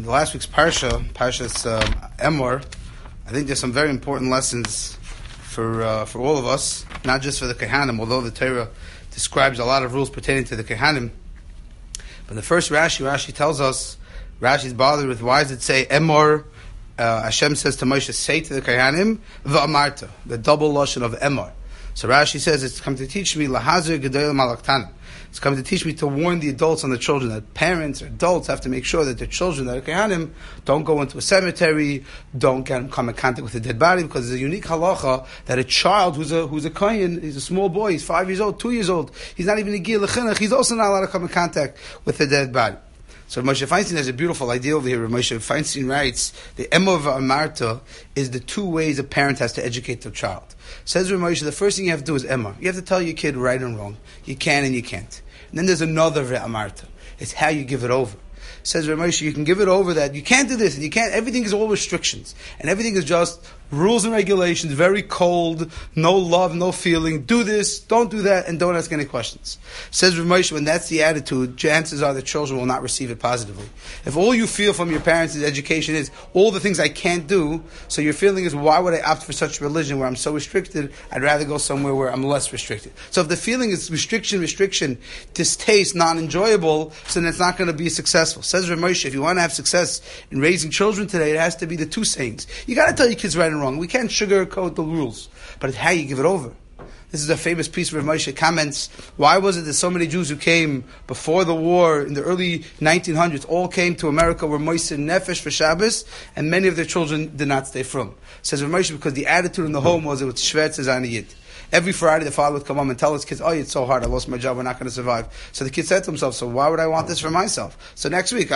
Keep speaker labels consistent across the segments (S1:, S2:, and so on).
S1: In the last week's Parshas Emor, I think there's some very important lessons for all of us, not just for the Kehanim, although the Torah describes a lot of rules pertaining to the Kehanim. But the first Rashi tells us, Rashi's bothered with, why does it say Emor? Hashem says to Moshe, say to the Kehanim, V'amarta, the double lashon of Emor. So Rashi says, it's come to teach me, Lahazir Gedol Malaktana. It's come to teach me to warn the adults and the children, that parents or adults have to make sure that their children that are Kehanim don't go into a cemetery, don't come in contact with a dead body, because there's a unique halacha that a child who's a Kohen, he's a small boy, he's 5 years old, 2 years old, he's not even a Gil L'chinuch, he's also not allowed to come in contact with a dead body. So Moshe Feinstein has a beautiful idea over here. Moshe Feinstein writes, the Emor V'amarta is the two ways a parent has to educate their child. Says Moshe, the first thing you have to do is Emor. You have to tell your kid right and wrong. You can and you can't. And then there's another V'amarta. It's how you give it over. Says Moshe, you can give it over that you can't do this and you can't. Everything is all restrictions and everything is just rules and regulations. Very cold, no love, no feeling. Do this, don't do that, and don't ask any questions. Says Moshe, when that's the attitude, chances are the children will not receive it positively. If all you feel from your parents' education is all the things I can't do, so your feeling is, why would I opt for such religion where I'm so restricted? I'd rather go somewhere where I'm less restricted. So if the feeling is restriction, distaste, non-enjoyable, so then it's not going to be successful. Says Moshe, if you want to have success in raising children today, it has to be the two sayings. You got to tell your kids right and wrong. We can't sugarcoat the rules, but it's how you give it over. This is a famous piece where Moshe comments, why was it that so many Jews who came before the war in the early 1900s all came to America were Moiser Nefesh for Shabbos, and many of their children did not stay from? Says Moshe, because the attitude in the home was it was Shvetz as an Yid. Every Friday, the father would come home and tell his kids, oh, it's so hard, I lost my job, we're not going to survive. So the kid said to himself, so why would I want this for myself? So next week,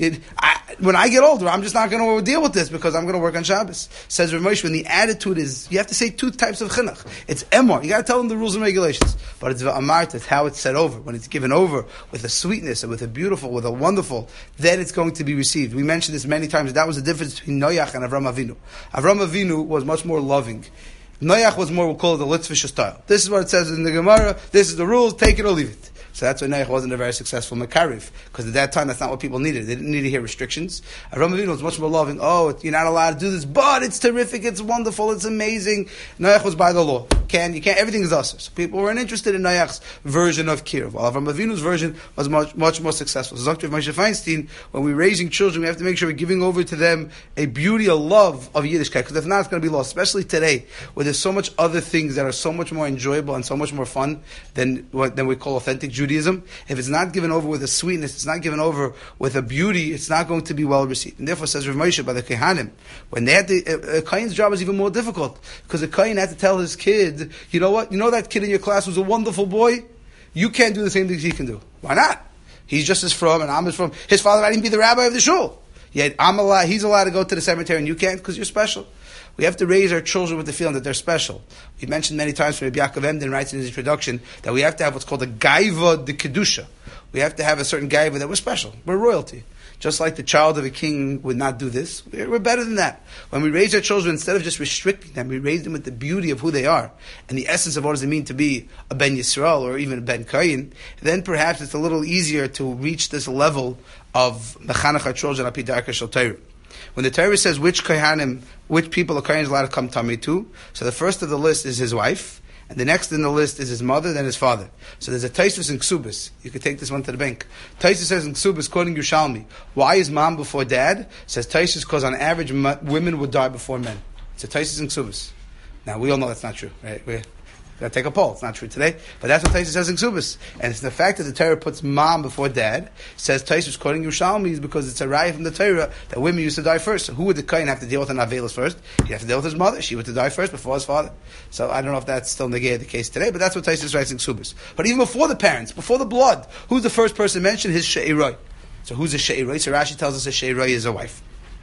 S1: when I get older, I'm just not going to deal with this because I'm going to work on Shabbos. Says Rav Moshe, when the attitude is, you have to say two types of chinuch. It's emor, you got to tell them the rules and regulations. But it's v'amart, it's how it's said over. When it's given over with a sweetness and with a beautiful, with a wonderful, then it's going to be received. We mentioned this many times, that was the difference between Noach and Avram Avinu. Avram Avinu was much more loving. Noach was more, we'll call it the Litvish style. This is what it says in the Gemara, this is the rules, take it or leave it. So that's why Noach wasn't a very successful Makariv, because at that time that's not what people needed. They didn't need to hear restrictions. Avram Avinu was much more loving. Oh, you're not allowed to do this, but it's terrific, it's wonderful, it's amazing. Noach was by the law. You can't, everything is us. So people weren't interested in Noach's version of Kirov, while Avram Avinu's version was much more successful. So Dr. Moshe Feinstein, when we're raising children, we have to make sure we're giving over to them a beauty, a love of Yiddishkeit, because if not, it's going to be lost, especially today, where there's so much other things that are so much more enjoyable and so much more fun than we call authentic Judaism. If it's not given over with a sweetness, it's not given over with a beauty, it's not going to be well received. And therefore, says Rav Moshe, by the Kehanim, when they had a Kohen's job was even more difficult, because a Kohen had to tell his kid, you know what, you know that kid in your class was a wonderful boy? You can't do the same things he can do. Why not? He's just as from, and I'm as from. His father might even be the rabbi of the shul. Yet he's allowed to go to the cemetery and you can't because you're special. We have to raise our children with the feeling that they're special. We mentioned many times, Rabbi Yaakov Emden writes in his introduction, that we have to have what's called a gaiva de kedusha. We have to have a certain gaiva that we're special. We're royalty. Just like the child of a king would not do this, we're better than that. When we raise our children, instead of just restricting them, we raise them with the beauty of who they are and the essence of what does it mean to be a Ben Yisrael or even a Ben Kayin, then perhaps it's a little easier to reach this level of mechanech our children api darka shel Torah. When the Torah says which people a Kohen is allowed to come tummy to, so the first of the list is his wife, and the next in the list is his mother, then his father. So there's a Taisus in Ksubis. You could take this one to the bank. Taisus says in Ksubis, quoting Yerushalmi, why is mom before dad? Says Taisus, because on average women would die before men. It's a Taisus in Ksubis. Now we all know that's not true, right? We gotta take a poll. It's not true today, but that's what Taisus says in Ksubis. And it's the fact that the Torah puts mom before dad, says Taisus, quoting Yerushalmi, is because it's a raya from the Torah that women used to die first. So who would the Kohen have to deal with an Avelis first? He'd have to deal with his mother. She would have to die first before his father. So I don't know if that's still the case today, but that's what Taisus writes in Ksubis. But even before the parents, before the blood, who's the first person mentioned? His She'iroi. So who's a She'iroi? So Rashi tells us a She'iroi is a wife.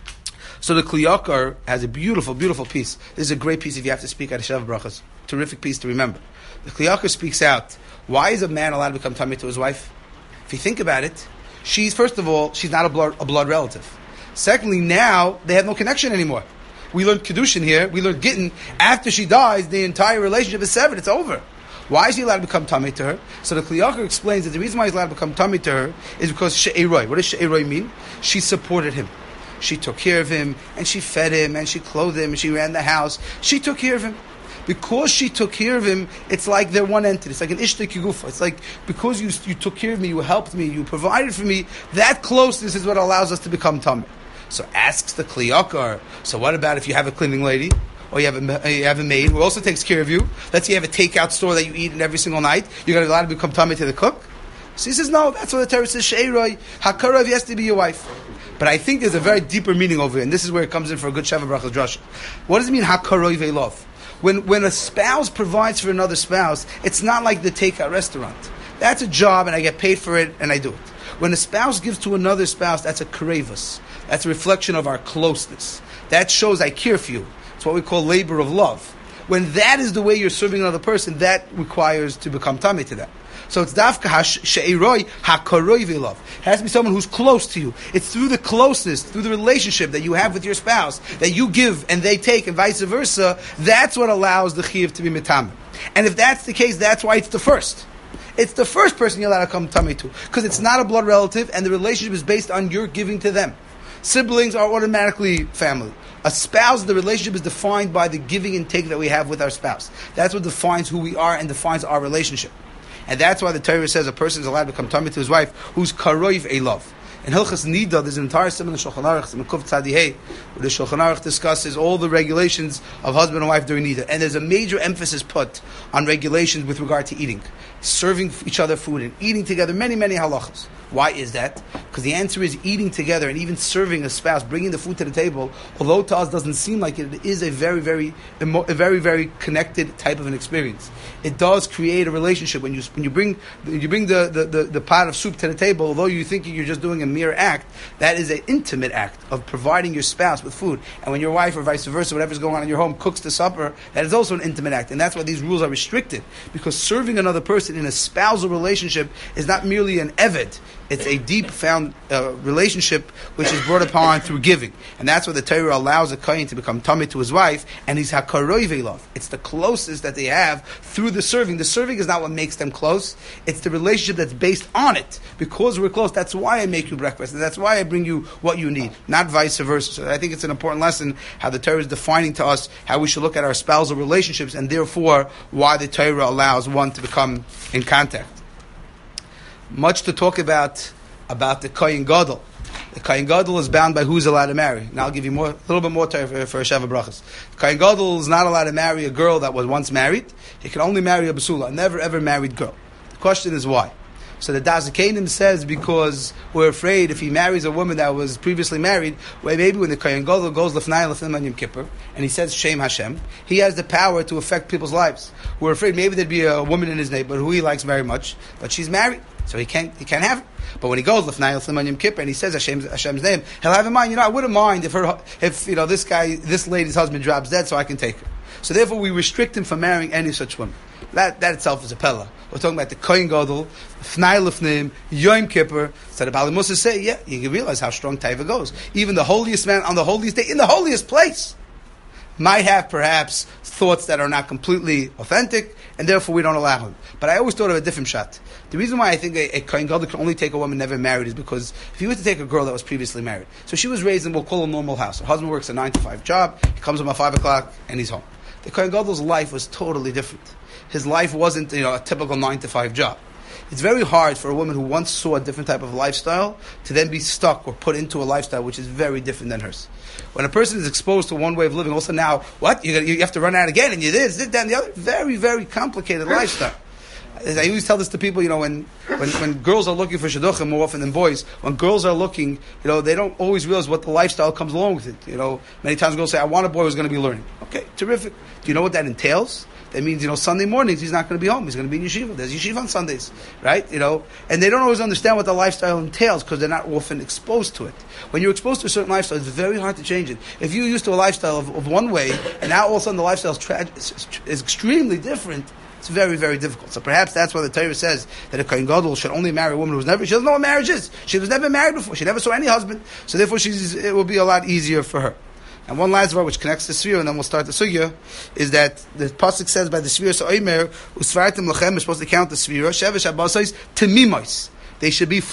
S1: So the Kli Yakar has a beautiful, beautiful piece. This is a great piece if you have to speak at Shav Brachas. Terrific piece to remember. The Kli Yakar speaks out, why is a man allowed to become tummy to his wife? If you think about it, first of all, she's not a blood relative. Secondly, now they have no connection anymore. We learned Kedushin here, we learned Gittin. After she dies, the entire relationship is severed, it's over. Why is he allowed to become tummy to her? So the Kli Yakar explains that the reason why he's allowed to become tummy to her is because She'iroi. What does She'iroi mean? She supported him. she took care of him, and she fed him, and she clothed him, and she ran the house. She took care of him. Because she took care of him, it's like they're one entity. It's like an ishta kigufa. It's like, because you took care of me, you helped me, you provided for me, that closeness is what allows us to become tamid. So asks the kliyakar, so what about if you have a cleaning lady? Or you have a maid who also takes care of you? Let's say you have a takeout store that you eat in every single night. You're going to allow to become tamid to the cook? So he says, no, that's what the Torah says, she'eroi, hakarov, has to be your wife. But I think there's a very deeper meaning over here, and this is where it comes in for a good Sheva Brachas drasha. What does it mean, hakarov elov? When a spouse provides for another spouse, it's not like the takeout restaurant. That's a job, and I get paid for it, and I do it. When a spouse gives to another spouse, that's a karevus. That's a reflection of our closeness. That shows I care for you. It's what we call labor of love. When that is the way you're serving another person, that requires to become tamid to that. So it's dafka she'eroi hakaroi v'lov. It has to be someone who's close to you. It's through the closeness, through the relationship that you have with your spouse, that you give and they take, and vice versa. That's what allows the chiyuv to be mitamer. And if that's the case, that's why it's the first. It's the first person you're allowed to come tamid to, because it's not a blood relative, and the relationship is based on your giving to them. Siblings are automatically family. A spouse, the relationship is defined by the giving and take that we have with our spouse. That's what defines who we are and defines our relationship. And that's why the Torah says a person is allowed to become tamid to his wife who's karoiv elov. In Hilchas Nida, there's an entire section in Shulchan Aruch, Mekuf Tzadihei, where the Shulchan Aruch discusses all the regulations of husband and wife during Nida. And there's a major emphasis put on regulations with regard to eating, serving each other food and eating together, many, many halachas. Why is that? Because the answer is eating together and even serving a spouse, bringing the food to the table, although to us doesn't seem like it, it is a very, very connected type of an experience. It does create a relationship when you bring the pot of soup to the table. Although you think you're just doing a mere act, that is an intimate act of providing your spouse with food. And when your wife or vice versa, whatever's going on in your home, cooks the supper, that is also an intimate act. And that's why these rules are restricted, because serving another person in a spousal relationship is not merely an eved. It's a deep found relationship which is brought upon through giving. And that's why the Torah allows a kohen to become tamid to his wife, and he's hakaroi ve'lov. It's the closest that they have through the serving. The serving is not what makes them close. It's the relationship that's based on it. Because we're close, that's why I make you breakfast, and that's why I bring you what you need, not vice versa. So I think it's an important lesson how the Torah is defining to us how we should look at our spousal relationships, and therefore why the Torah allows one to become in contact. Much to talk about the Kohen Gadol. The Kohen Gadol is bound by who's allowed to marry. Now I'll give you a little bit more time for Sheva Brachas. The Kohen Gadol is not allowed to marry a girl that was once married. He can only marry a basula, a never ever married girl. The question is why? So the Dazakanim says because we're afraid if he marries a woman that was previously married, well, maybe when the Kohen Gadol goes Lefnai Lefnim Yom Kippur and he says Shem Hashem, he has the power to affect people's lives. We're afraid maybe there'd be a woman in his neighborhood who he likes very much, but she's married, so he can't have it. But when he goes Lefnai Lefnim Yom Kippur and he says Hashem's name, he'll have in mind, I wouldn't mind if this lady's husband drops dead, so I can take her. So therefore, we restrict him from marrying any such woman. That itself is a pella. We're talking about the Kohen Gadol, Fnai Lefnim, Yom Kippur. So the Bali Musa say, you can realize how strong Taiva goes. Even the holiest man on the holiest day, in the holiest place, might have perhaps thoughts that are not completely authentic, and therefore we don't allow him. But I always thought of a different shot. The reason why I think a Kohen Gadol can only take a woman never married is because if you were to take a girl that was previously married, so she was raised in, we'll call a normal house. Her husband works a 9-to-5 job, he comes home at 5 o'clock, and he's home. The Kohen Gadol's life was totally different. His life wasn't, a typical 9-to-5 job. It's very hard for a woman who once saw a different type of lifestyle to then be stuck or put into a lifestyle which is very different than hers. When a person is exposed to one way of living, also now, what? You have to run out again, and you this, that, and the other. Very, very complicated lifestyle. I always tell this to people, when girls are looking for shidduchim more often than boys, when girls are looking, they don't always realize what the lifestyle comes along with it. Many times girls say, I want a boy who's going to be learning. Okay, terrific. Do you know what that entails? That means, Sunday mornings he's not going to be home. He's going to be in yeshiva. There's yeshiva on Sundays, right? And they don't always understand what the lifestyle entails because they're not often exposed to it. When you're exposed to a certain lifestyle, it's very hard to change it. If you're used to a lifestyle of one way, and now all of a sudden the lifestyle is extremely different, it's very, very difficult. So perhaps that's why the Torah says that a Kohen Gadol should only marry a woman she doesn't know what marriage is. She was never married before. She never saw any husband. So therefore it will be a lot easier for her. And one last word which connects the Sfira, and then we'll start the Sugya, is that the Pasuk says by the Sfira, so Omer, Usvartim Lachem, is supposed to count the Sfira, Shevesh Abbasais, Temimos. They should be full.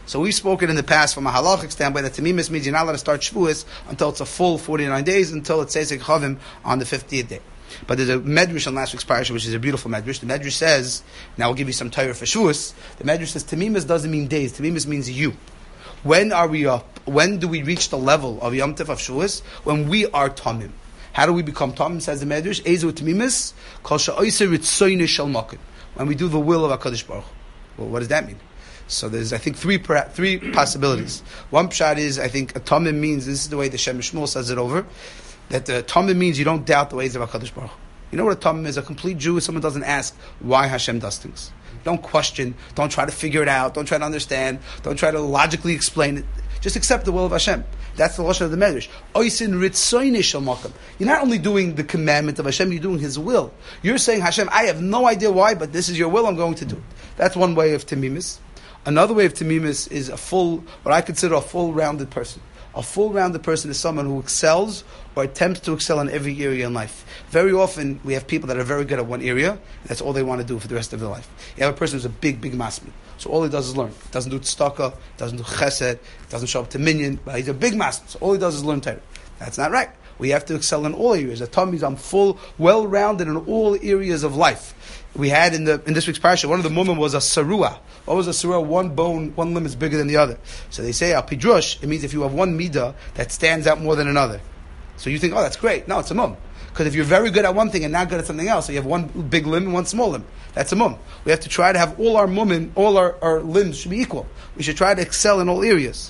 S1: So we've spoken in the past from a halachic standpoint that Tamimus means you're not allowed to start Shavuos until it's a full 49 days, until it says Chavim on the 50th day. But there's a medrash on last week's parasha, which is a beautiful medrash. The medrash says, now I'll give you some Torah for Shavuos. The medrash says Tamimus doesn't mean days. Tamimus means you. When are we up? When do we reach the level of Yom Tov of Shavuos? When we are Tamim. How do we become Tamim? Says the medrash, Ezu Tamimus, Kol Sha'oser Ritzoyne Shel Makom. When we do the will of HaKadosh Baruch Hu. Well, what does that mean? So there's, I think, three possibilities. One pshat is, I think, a tamim means, this is the way the Shem Shmuel says it over, that the tamim means you don't doubt the ways of HaKadosh Baruch Hu. You know what a tamim is? A complete Jew is someone doesn't ask why Hashem does things. Don't question, don't try to figure it out, don't try to understand, don't try to logically explain it. Just accept the will of Hashem. That's the lashon of the medrash. Oisin ritzoyne shel makom. You're not only doing the commandment of Hashem, you're doing His will. You're saying, Hashem, I have no idea why, but this is your will, I'm going to do it. That's one way of tamimus. Another way of tamimus is what I consider a full-rounded person. A full-rounded person is someone who excels or attempts to excel in every area in life. Very often, we have people that are very good at one area, and that's all they want to do for the rest of their life. You have a person who's a big masmid. So all he does is learn. He doesn't do tzedakah, doesn't do chesed, doesn't show up to minyan, but he's a big masmid. So all he does is learn Torah. That's not right. We have to excel in all areas. The Talmud means I'm full, well-rounded in all areas of life. We had in this week's parasha, one of the mumim was a sarua. What was a sarua? One bone, one limb is bigger than the other. So they say, al pidrush, it means if you have one midah that stands out more than another. So you think, oh, that's great. No, it's a mum. Because if you're very good at one thing and not good at something else, so you have one big limb and one small limb. That's a mum. We have to try to have all our mumim, all our limbs should be equal. We should try to excel in all areas.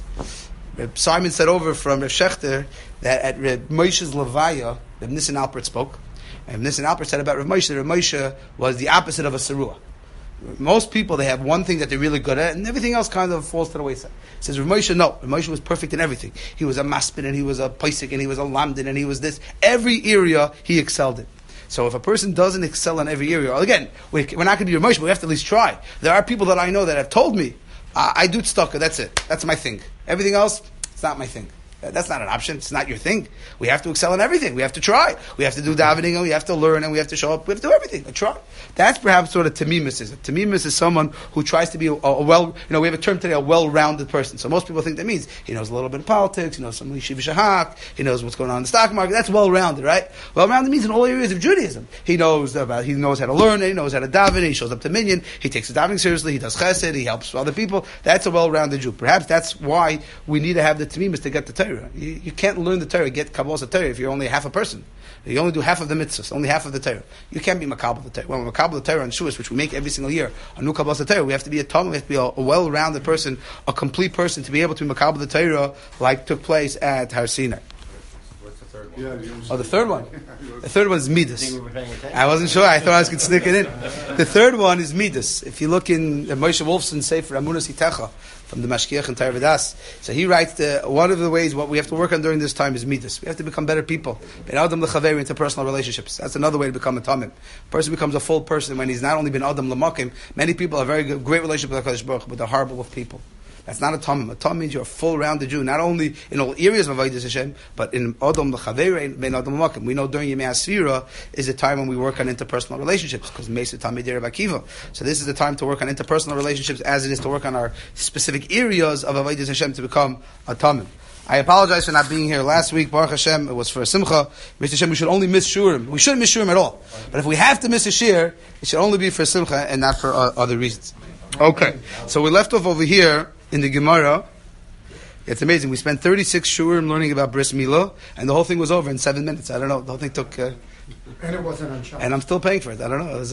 S1: Simon said over from Rav Shechter that at Reb Moshe's Levaya, Reb Nissen Alpert spoke, and Nissen Alpert said about Rav Moshe that Rav Moshe was the opposite of a sarua. Most people, they have one thing that they're really good at, and everything else kind of falls to the wayside. He says, Rav Moshe, no. Rav Moshe was perfect in everything. He was a maspin, and he was a paisik, and he was a lamdin, and he was this. Every area, he excelled in. So if a person doesn't excel in every area, again, we're not going to be Rav Moshe, but we have to at least try. There are people that I know that have told me, I do tzedakah, that's it. That's my thing. Everything else, it's not my thing. That's not an option. It's not your thing. We have to excel in everything. We have to try. We have to do davening, and we have to learn, and we have to show up. We have to do everything. Try. That's perhaps what a tamimus is. A tamimus is someone who tries to be a well, we have a term today, a well-rounded person. So most people think that means he knows a little bit of politics, he knows some yeshiva shahak, he knows what's going on in the stock market. That's well-rounded, right? Well-rounded means in all areas of Judaism. He knows how to learn, he knows how to daven, he shows up to minyan, he takes his davening seriously, he does chesed, he helps other people. That's a well-rounded Jew. Perhaps that's why we need to have the tamimus to get the Torah. You can't learn the Torah, get Kabbalah Torah if you're only half a person. You only do half of the mitzvahs, only half of the Torah. You can't be makabel the Torah. When we're makabel the Torah on Shavuos, which we make every single year, a new Kabbalah Torah, we have to be a Talmud, we have to be a well-rounded person, a complete person to be able to be makabel the Torah like took place at Har Sinai.
S2: What's the third one?
S1: Oh, the third one. The third one is Midas. I wasn't sure. I thought I was going to sneak it in. The third one is Midas. If you look in Moshe Wolfson's Sefer Amunas Itecha, from the Mashkiach and Torah V'das. So he writes one of the ways what we have to work on during this time is midas. We have to become better people. Ben Adam l'chaver, interpersonal relationships. That's another way to become a tamim. A person becomes a full person when he's not only ben Adam l'makim. Many people have very good, great relationship with HaKadosh Baruch Hu, but they're horrible with people. That's not a tamim. A tamim means you're a full-rounded Jew, not only in all areas of Avodas Hashem, but in Adam l'chaver and ben Adam l'makim. We know during Yemei Asfira is a time when we work on interpersonal relationships, because Mesa Tamid Rabbi Akiva. So this is the time to work on interpersonal relationships as it is to work on our specific areas of Avodas Hashem to become a tamim. I apologize for not being here last week. Baruch Hashem, it was for a simcha. Mr. Hashem, we should only miss shurim. We shouldn't miss shurim at all. But if we have to miss a shir, it should only be for simcha and not for other reasons. Okay, so we left off over here in the Gemara. It's amazing. We spent 36 shurim learning about bris milah, and the whole thing was over in 7 minutes. I don't know. The whole thing took...
S3: and it wasn't on Shabbos.
S1: And I'm still paying for it. I don't know. It was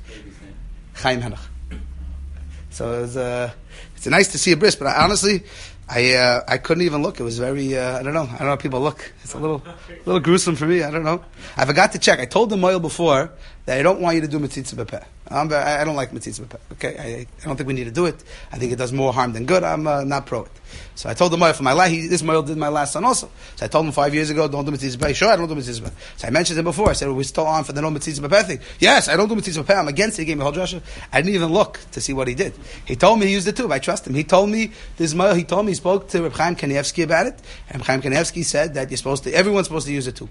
S1: Chaim Hanach. So it was, it's nice to see a bris, but honestly, I couldn't even look. It was very, I don't know how people look. It's a little gruesome for me. I don't know. I forgot to check. I told the Moyle before that I don't want you to do Metzitza B'Peh. I don't like Metzitza B'Peh. Okay? I don't think we need to do it. I think it does more harm than good. I'm not pro it. So I told the Moyle for my last, this Moyle did my last son also. So I told him 5 years ago, don't do Metzitza B'Peh. Sure, I don't do Metzitza B'Peh. So I mentioned it before. I said, we're still on for the no Metzitza B'Peh thing. Yes, I don't do Metzitza B'Peh. I'm against it. He gave me a whole drasha. I didn't even look to see what he did. He told me he used it too. I trust him. He told me, he spoke to Reb Chaim Kanievsky about it. And Chaim Kanievsky said that everyone's supposed to use it too.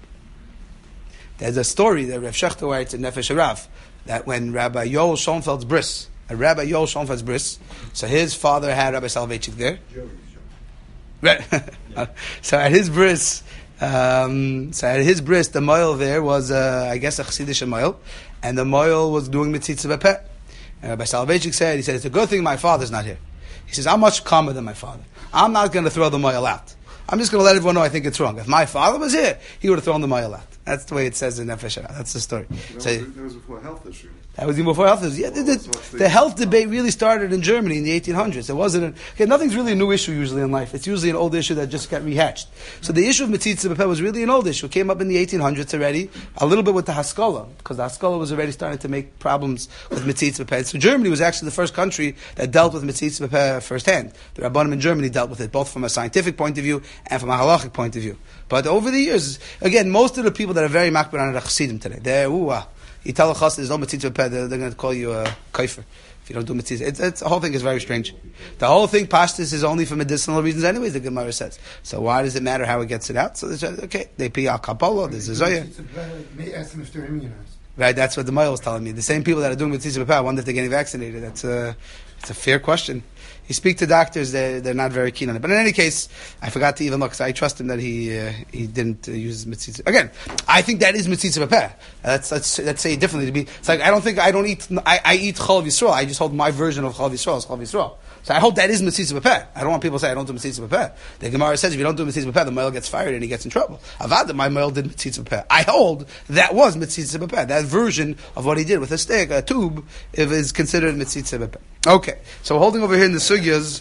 S1: There's a story that Rav Shechter writes in Nefesh Harav, that when Rabbi Yoel Schoenfeld's bris, a Rabbi Yoel Schoenfeld's bris. So his father had Rabbi Soloveitchik there. Right. So at his bris, the moil there was, I guess, a Chassidish moil, and the moil was doing mitzitza b'peh. And Rabbi Soloveitchik said, it's a good thing my father's not here. He says, I'm much calmer than my father. I'm not going to throw the moil out. I'm just going to let everyone know I think it's wrong. If my father was here, he would have thrown the moil out. That's the way it says in Nefesh Hara. That's the story.
S2: That was before health issue.
S1: That was even before health issues. Yeah, the health debate really started in Germany in the 1800s. It wasn't. Nothing's really a new issue usually in life. It's usually an old issue that just got rehatched. So the issue of mitzitza b'peh was really an old issue. It came up in the 1800s already, a little bit with the Haskalah, because the Haskalah was already starting to make problems with mitzitza b'peh. So Germany was actually the first country that dealt with mitzitza b'peh firsthand. The Rabbanim in Germany dealt with it, both from a scientific point of view and from a halachic point of view. But over the years, again, most of the people that are very makbid on it are Chassidim today. You tell a chassid there's no mitzitza b'peh, they're going to call you a kaifer if you don't do mitzitza. The whole thing is very strange. The whole thing, pashtus, is only for medicinal reasons anyways, the Gemara says. So why does it matter how it gets it out? So okay, they pee al kapolo, there's a zoya.
S3: Ask them if they're immunized.
S1: Right, that's what the Moyle was telling me. The same people that are doing mitzitza b'peh, I wonder if they're getting vaccinated. It's a fair question. You speak to doctors; they're not very keen on it. But in any case, I forgot to even look. So I trust him that he didn't use mitzitza. Again, I think that is mitzitza b'peh. Let's say it differently. It's like I eat chol Yisrael. I just hold my version of chol Yisrael as chol Yisrael. So I hope that is mitzitza b'peh. I don't want people to say I don't do mitzitza b'peh. The Gemara says if you don't do mitzitza b'peh, the male gets fired and he gets in trouble. Avad, my male did mitzitza b'peh. I hold that was mitzitza b'peh. That version of what he did with a stick, a tube, is considered mitzitza b'peh. Okay, so we're holding over here in the sugyas.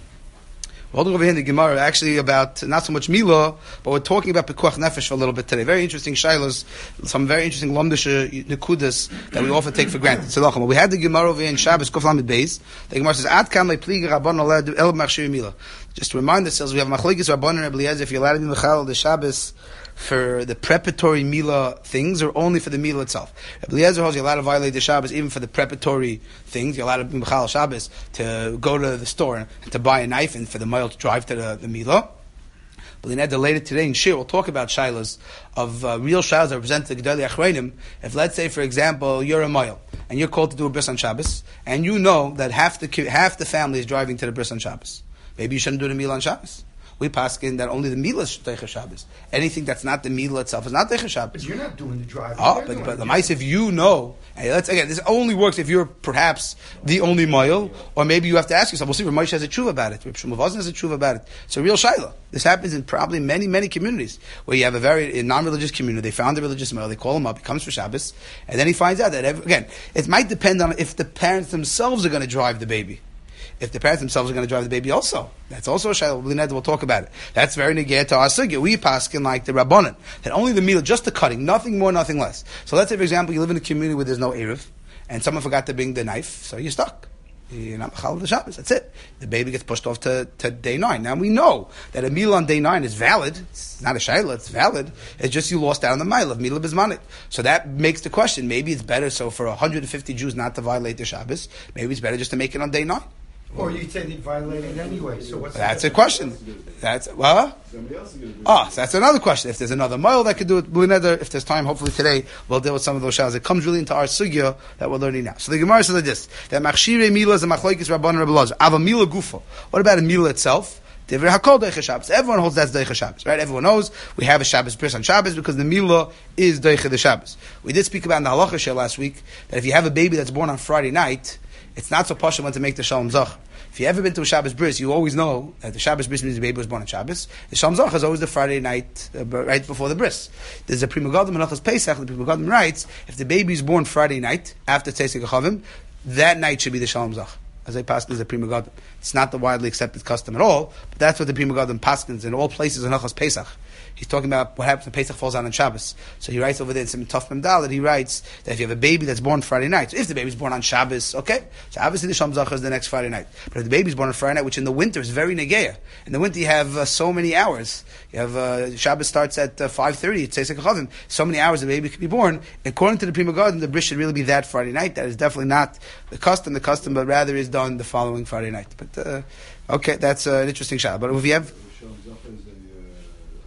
S1: We're holding over here in the Gemara actually about not so much Milah, but we're talking about Pekuach Nefesh for a little bit today. Very interesting shaylos, some very interesting Lomdische Nekudas that we often take for granted. So we had the Gemara over here in Shabbos Kuf Lamed Beis. The Gemara says, Ad kam le'pliga Rabban oled el machshir Milah. Just to remind ourselves, we have Machlokes Rabban and Rebbe Eliezer, if you're allowed to be mechal the Shabbos for the preparatory Milah things or only for the Milah itself. Rebbe Eliezer holds you're allowed to violate the Shabbos even for the preparatory things. You're allowed to be mechal Shabbos to go to the store and to buy a knife and for the mile to drive to the Milah. But later today in Shir, we'll talk about shilas of real shilas that represent the Gedolei Achreinim. If, let's say, for example, you're a mile and you're called to do a bris on Shabbos, and you know that half the family is driving to the bris on Shabbos, maybe you shouldn't do the Milah on Shabbos. We paskin that only the Milah is Deicha Shabbos. Anything that's not the Milah itself is not Deicha Shabbos.
S3: But you're not doing the driving.
S1: Oh, but the mice, if you know, and this only works if you're perhaps the only mile, or maybe you have to ask yourself. We'll see. Rav Moshe has a tshuva about it. Rav Shmuel Vazon has a tshuva about it. It's a real shaila. This happens in probably many communities where you have a very non-religious community. They found a religious male. They call him up. He comes for Shabbos, and then he finds out that it might depend on if the parents themselves are going to drive the baby. If the parents themselves are going to drive the baby also. That's also a shayla. We'll talk about it. That's very negay to our sugya. We paskin like the Rabbanan, that only the meal, just the cutting, nothing more, nothing less. So let's say, for example, you live in a community where there's no eruv, and someone forgot to bring the knife, so you're stuck. You're not mechal the Shabbos. That's it. The baby gets pushed off to day 9. Now we know that a meal on day 9 is valid. It's not a shayla, it's valid. It's just you lost out on the mile of Milah Bizmanit. So that makes the question, maybe it's better, so for 150 Jews not to violate the Shabbos, maybe it's better just to make it on day 9.
S3: Or you'd say they violated anyway. So what's
S1: that's a question. That's well. So that's another question. If there's another mile that could do it, if there's time, hopefully today we'll deal with some of those shalas. It comes really into our sugya that we're learning now. So the Gemara says like this: that machshirei milah is a machlokes Rabban and Rebbe Eliezer. Ava milah gufa. What about a milah itself? Everyone holds that's Deicha Shabbos, right? Everyone knows we have a Shabbos bris on Shabbos because the milah is Deicha the Shabbos. We did speak about in the halacha share last week that if you have a baby that's born on Friday night, it's not so pashut when to make the Shalom Zach. If you've ever been to a Shabbos bris, you always know that the Shabbos bris means the baby was born on Shabbos. The Shalom Zach is always the Friday night, right before the bris. There's a Prima Gadim in Achas Pesach. The Prima Gadim writes, if the baby is born Friday night, after Tzesik Chavim, that night should be the Shalom Zach. As they paskins the Prima Gadim. It's not the widely accepted custom at all, but that's what the Prima Gadim paskins in all places in Achas Pesach. He's talking about what happens when Pesach falls out on Shabbos. So he writes over there in some Tov Mem Daled, he writes that if you have a baby that's born Friday night, so if the baby's born on Shabbos, okay, so obviously the Shalom Zachar is the next Friday night. But if the baby's born on Friday night, which in the winter is very negeya, in the winter you have so many hours. You have Shabbos starts at 5:30. It says so many hours the baby can be born. According to the Prima Gadim, the bris should really be that Friday night. That is definitely not the custom, but rather is done the following Friday night. But okay, that's an interesting shot. But if you have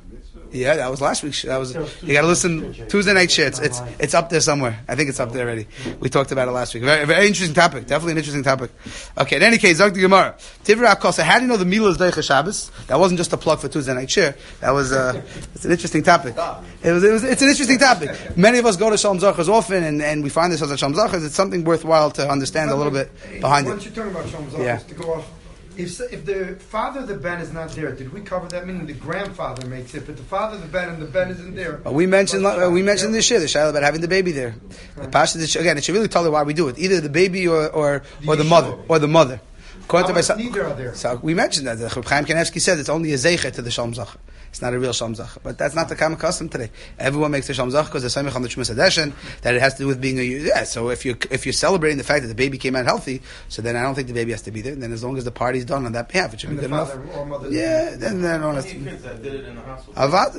S1: Yeah, that was last week. That was you got to listen Tuesday night share. It's up there somewhere. I think it's up there already. We talked about it last week. Very very interesting topic. Definitely an interesting topic. Okay. In any case, Zok the Gemara. Tivra Akosa. How do you know the Milah is Deicha Shabbos? That wasn't just a plug for Tuesday night share. That was it's an interesting topic. It's an interesting topic. Many of us go to Shalom Zachars often, and we find this as a Shalom Zachars. It's something worthwhile to understand a little bit behind
S3: Once
S1: it.
S3: you're talking about Shalom Zachars, to go off. If the father of the Ben is not there, did we cover that? Meaning the grandfather makes it, but the father of the Ben and the Ben isn't there.
S1: We mentioned this year, the shayla about having the baby there. The Pasha, again, it should really tell you why we do it. Either the baby or the mother or the mother.
S3: Neither are there.
S1: So we mentioned that the Reb Chaim Kanevsky said it's only a zeicher to the Shalom Zachar. It's not a real Shalom Zachar. But that's not the common custom today. Everyone makes a Shalom Zachar because they're Samech on the Shema Sadeshin, that it has to do with being so if you're celebrating the fact that the baby came out healthy, so then I don't think the baby has to be there. And then as long as the party's done on that behalf, it should be good enough. Yeah, then I don't have to.
S4: Kids that did it in the hospital.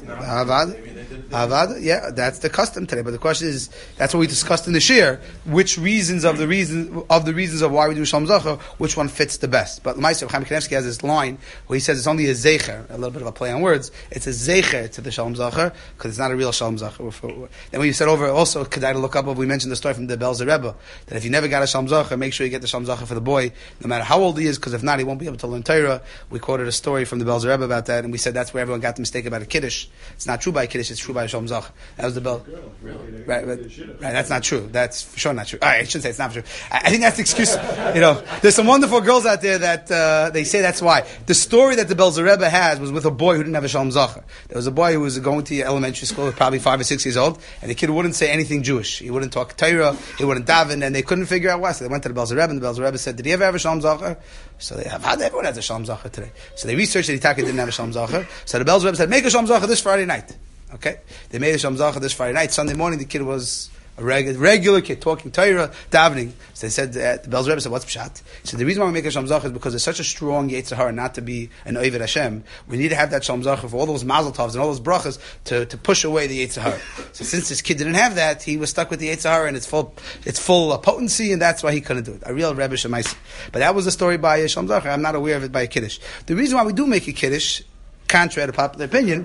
S1: Avad, yeah, that's the custom today. But the question is, that's what we discussed in the shir. Which reasons of the reasons of why we do Shalom Zachar, which one fits the best? But Ma'aser Chaim Kanevsky has this line where he says it's only a zeicher, a little bit of a play on words. It's a zeicher to the Shalom Zachar because it's not a real Shalom Zachar. Then we said over also, Kedai to look up, we mentioned the story from the Belzer Rebbe that if you never got a Shalom Zachar, make sure you get the Shalom Zachar for the boy, no matter how old he is, because if not, he won't be able to learn Torah. We quoted a story from the Belzer Rebbe about that, and we said that's where everyone got the mistake about a Kiddush. It's not true by a Kiddush, it's true by a Shalom Zachar. That was the Bel. Right, that's not true. That's for sure not true. All right, I shouldn't say it's not true. I think that's the excuse. There's some wonderful girls out there that they say that's why. The story that the Belzer Rebbe has was with a boy who didn't have a Shalom Zachar. There was a boy who was going to elementary school, probably 5 or 6 years old, and the kid wouldn't say anything Jewish. He wouldn't talk Torah, he wouldn't daven, and they couldn't figure out why. So they went to the Belzer Rebbe, and the Belzer Rebbe said, "Did he ever have a Shalom Zachar?" So they have. Everyone has a Shalom Zachar today. So they researched that Itaka didn't have a Shalom Zachar. So the Belzer Rebbe said, "Make a Shalom Zachar this Friday night." Okay, they made a Shalom Zachar this Friday night. Sunday morning, the kid was a regular kid talking Torah, davening. So they said, the Belzer Rebbe said, "What's pshat?" So the reason why we make a Shalom Zachar is because there's such a strong Yetzer Hara not to be an Oved Hashem. We need to have that Shalom Zachar for all those Mazel Tovs and all those brachas to push away the Yetzer Hara. So since this kid didn't have that, he was stuck with the Yetzer Hara and it's full potency, and that's why he couldn't do it. A real Rebbe Shemaisi. But that was the story by a Shalom Zachar. I'm not aware of it by a Kiddush. The reason why we do make a Kiddush, contrary to popular opinion,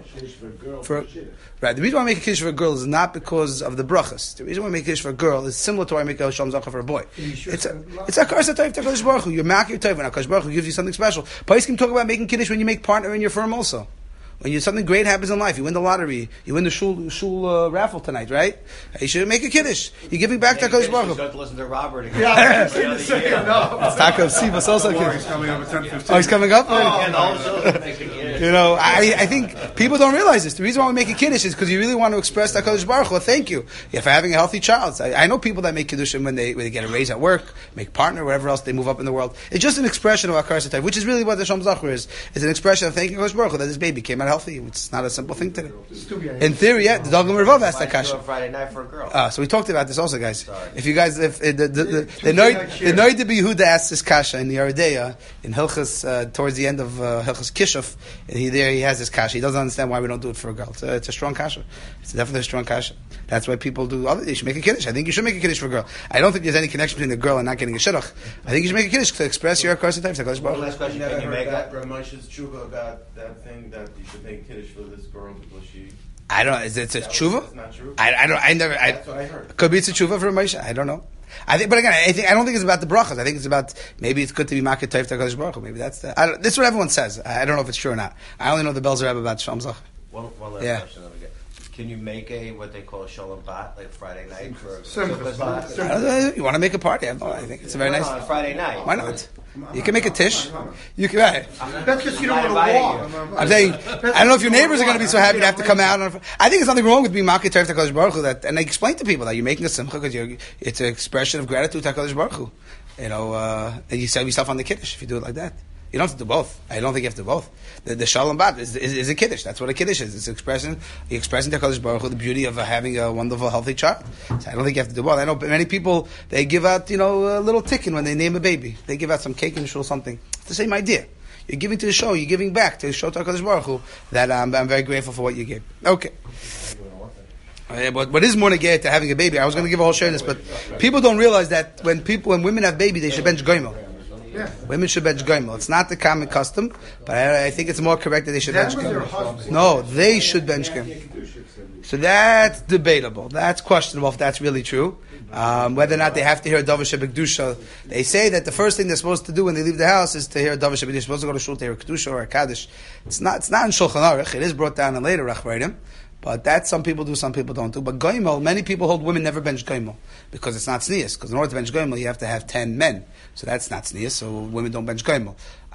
S1: right? The reason why I make a kiddush for a girl is not because of the brachas. The reason why I make a kiddush for a girl is similar to why I make a Shalom Zachar for a boy. It's a karsa type to HaKadosh Baruch Hu. You're makir type when HaKadosh Baruch Hu gives you something special. Pais can talk about making kiddush when you make partner in your firm also. When something great happens in life, you win the lottery, you win the shul raffle tonight, right? You should make a kiddush. You're giving back to HaKadosh Baruch Hu.
S4: You have to listen to Robert again.
S3: Yeah,
S1: It's Taka of Sivas also.
S2: He's coming up at 10:15.
S1: Oh, he's coming up?
S4: And also, make a kiddush.
S1: I think people don't realize this. The reason why we make a kiddush is because you really want to express to HaKadosh Baruch Hu, thank you for having a healthy child. I know people that make kiddushim when they get a raise at work, make partner, wherever else they move up in the world. It's just an expression of Akar Satay, which is really what the Shalom Zachar is. It's an expression of thanking HaKadosh Baruch Hu that this baby came out healthy. It's not a simple thing today. In theory, yeah, the Dagam Revav asked that kasha.
S4: Friday night for a girl.
S1: So we talked about this also, guys. If you guys, the Noid Yehuda asked this kasha in the Yeridea in Hilchas towards the end of Hilchas Kishuf, and he has this kasha. He doesn't understand why we don't do it for a girl. It's a strong kasha. It's definitely a strong kasha. That's why people do. They should make a kiddush. I think you should make a kiddush for a girl. I don't think there's any connection between the girl and not getting a shidduch. I think you should make a kiddush to express your karsa types.
S4: One last question. Can you make that?
S5: Ramesh's tshuva about that thing that you should make kiddush for this girl because she.
S1: I don't know. Is it a tshuva?
S5: It's not true.
S1: That's
S5: what I heard.
S1: Could be it's a tshuva for Moshe. I don't know. I don't think it's about the brachas. I think it's about maybe it's good to be makir toiv to HaKadosh Baruch Hu. Maybe that's this is what everyone says. I don't know if it's true or not. I only know the Belzer Rebbe about Shalom Zachar.
S4: One last question. Can you make what they call a shalom bat, like Friday night for a
S3: Simchas bat?
S1: You want to make a party? I think it's a very nice.
S4: On Friday night.
S1: Why not? You can make a tish. You can. Right.
S3: That's because you don't want to walk.
S1: I'm saying, I don't know if your neighbors are going to be so happy to have to come out. I think there's nothing wrong with being makir toiv to HaKadosh Baruch Hu. And I explain to people that you're making a simcha because it's an expression of gratitude to HaKadosh Baruch Hu. And you save yourself on the kiddush if you do it like that. You don't have to do both. I don't think you have to do both. The shalom bat is a kiddush. That's what a kiddush is. It's expressing to HaKadosh Baruch Hu the beauty of having a wonderful, healthy child. So I don't think you have to do both. I know many people, they give out, a little ticket when they name a baby. They give out some cake and shul something. It's the same idea. You're giving to the show. You're giving back to the show to HaKadosh Baruch Hu that I'm very grateful for what you gave. Okay. But what is more negay to having a baby? I was going to give a whole share on this, but people don't realize that when women have babies, they should bench goimel.
S3: Yeah.
S1: Women should bench goimel. It's not the common custom, but I think it's more correct that they should bench
S3: That was their
S1: goimel.
S3: husband.
S1: No, they should bench goimel. So that's debatable. That's questionable if that's really true. Whether or not they have to hear a Davar Shebekdusha. They say that the first thing they're supposed to do when they leave the house is to hear a Davar Shebekdusha. They're supposed to go to shul to hear a Kedusha or a Kaddish. It's not in Shulchan Aruch. It is brought down in later Rachbaidim. But that some people do, some people don't do. But goimel, many people hold women never bench goimel because it's not tznius. Because in order to bench goimel, you have to have 10 men. So that's not tznius. So women don't bench goimel.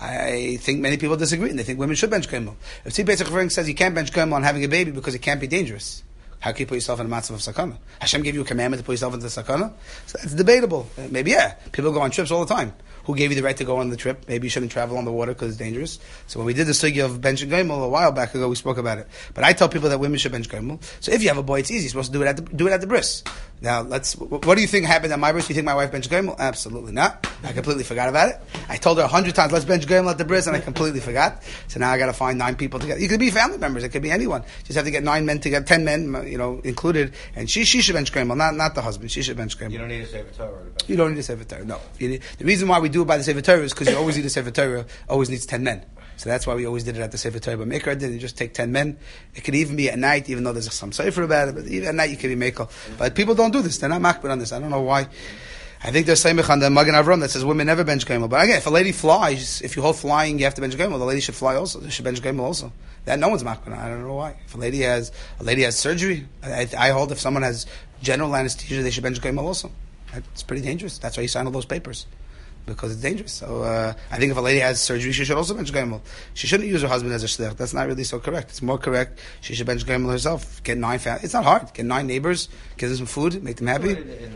S1: I think many people disagree, and they think women should bench goimel. If Tzvi Pesach Revering says you can't bench goimel on having a baby because it can't be dangerous, how can you put yourself in a matzav of sakana? Hashem gave you a commandment to put yourself into sakana? So that's debatable. Maybe, yeah. People go on trips all the time. Who gave you the right to go on the trip? Maybe you shouldn't travel on the water because it's dangerous. So when we did the sugya of bench goimel a while back ago, we spoke about it. But I tell people that women should bench goimel. So if you have a boy, it's easy. You're supposed to do it at the bris. Now, what do you think happened at my bris? Do you think my wife bench goimel? Absolutely not. I completely forgot about it. I told her 100 times, let's bench goimel at the bris, and I completely forgot. So now I got to find 9 people together. You could be family members. It could be anyone. Just have to get 9 men together, 10 men, included. And she should bench goimel, not the husband. She should bench goimel.
S4: You don't need a Sefer Torah.
S1: You don't need a Sefer Torah. No. The reason why we do it by the Sefer Torah is because you always need a Sefer Torah. Always needs 10 men. So that's why we always did it at the Sefer Torah. But Maker did it. You just take 10 men. It could even be at night, even though there's some Sefer about it. But even at night you can be Maker. But people don't do this. They're not makbid on this. I don't know why. I think there's Samech on the Magen Avram that says women never bench goimel. But again, if a lady flies, if you hold flying, you have to bench goimel. The lady should fly also. They should bench goimel also. That no one's makbid on. I don't know why. If a lady has surgery, I hold if someone has general anesthesia, they should bench goimel also. It's pretty dangerous. That's why you sign all those papers. Because it's dangerous. So I think if a lady has surgery, she should also bench goimel. She shouldn't use her husband as a shliach. That's not really so correct. It's more correct. She should bench goimel herself. Get 9 families. It's not hard. Get 9 neighbors. Give them some food. Make them happy.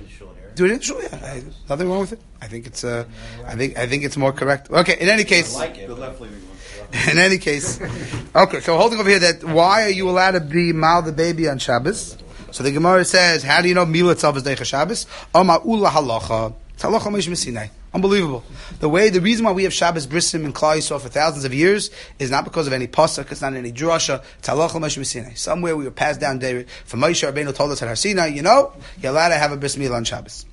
S1: Do it in the shul. Yeah, nothing wrong with it. I think it's. I think it's more correct. Okay. In any case.
S4: I like it.
S2: The left leaning one.
S1: In any case. Okay. So holding over here that why are you allowed to be mal the baby on Shabbos? So the Gemara says, how do you know Mila itself is Deicha Shabbos? Ula halacha. It's halacha Moshe Sinai. Unbelievable. The reason why we have Shabbos brisim and Klal Yisrael for thousands of years is not because of any pasuk, it's not any drasha. It's halacha Moshe Sinai. Somewhere we were passed down there. From Moshe Rabbeinu told us at Har Sinai, you're allowed to have a bris milah on Shabbos.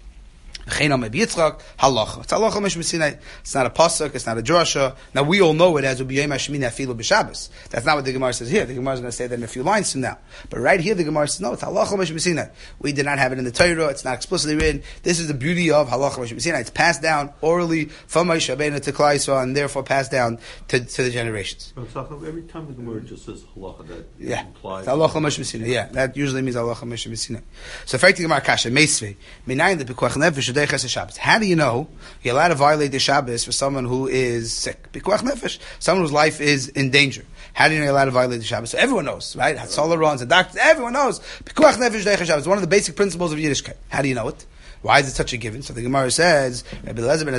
S1: Halacha. It's halacha Moshe Sinai. It's not a pasuk. It's not a drasha. Now we all know it as ubiyim hashmini afilu b'Shabbos. That's not what the Gemara says here. The Gemara is going to say that in a few lines from now. But right here, the Gemara says no. It's halacha Moshe Sinai. We did not have it in the Torah. It's not explicitly written. This is the beauty of halacha Moshe Sinai. It's passed down orally from Moshe Rabbeinu to Klal Yisrael, and therefore passed down to the generations.
S6: Every time the Gemara just says halacha, that implies
S1: it's halacha Moshe Sinai. Yeah, that usually means halacha Moshe Sinai. So, fact the Gemara kasha meisvei minayin the pikuach nefesh udeiches Shabbos. How do you know you're allowed to violate the Shabbos for someone who is sick? Pikuach nefesh, someone whose life is in danger. How do you know you're allowed to violate the Shabbos? So everyone knows, right? Hatzalah runs, the doctors, everyone knows. Pikuach nefesh udeiches Shabbos. It's one of the basic principles of Yiddishkeit. How do you know it? Why is it such a given? So the Gemara says, if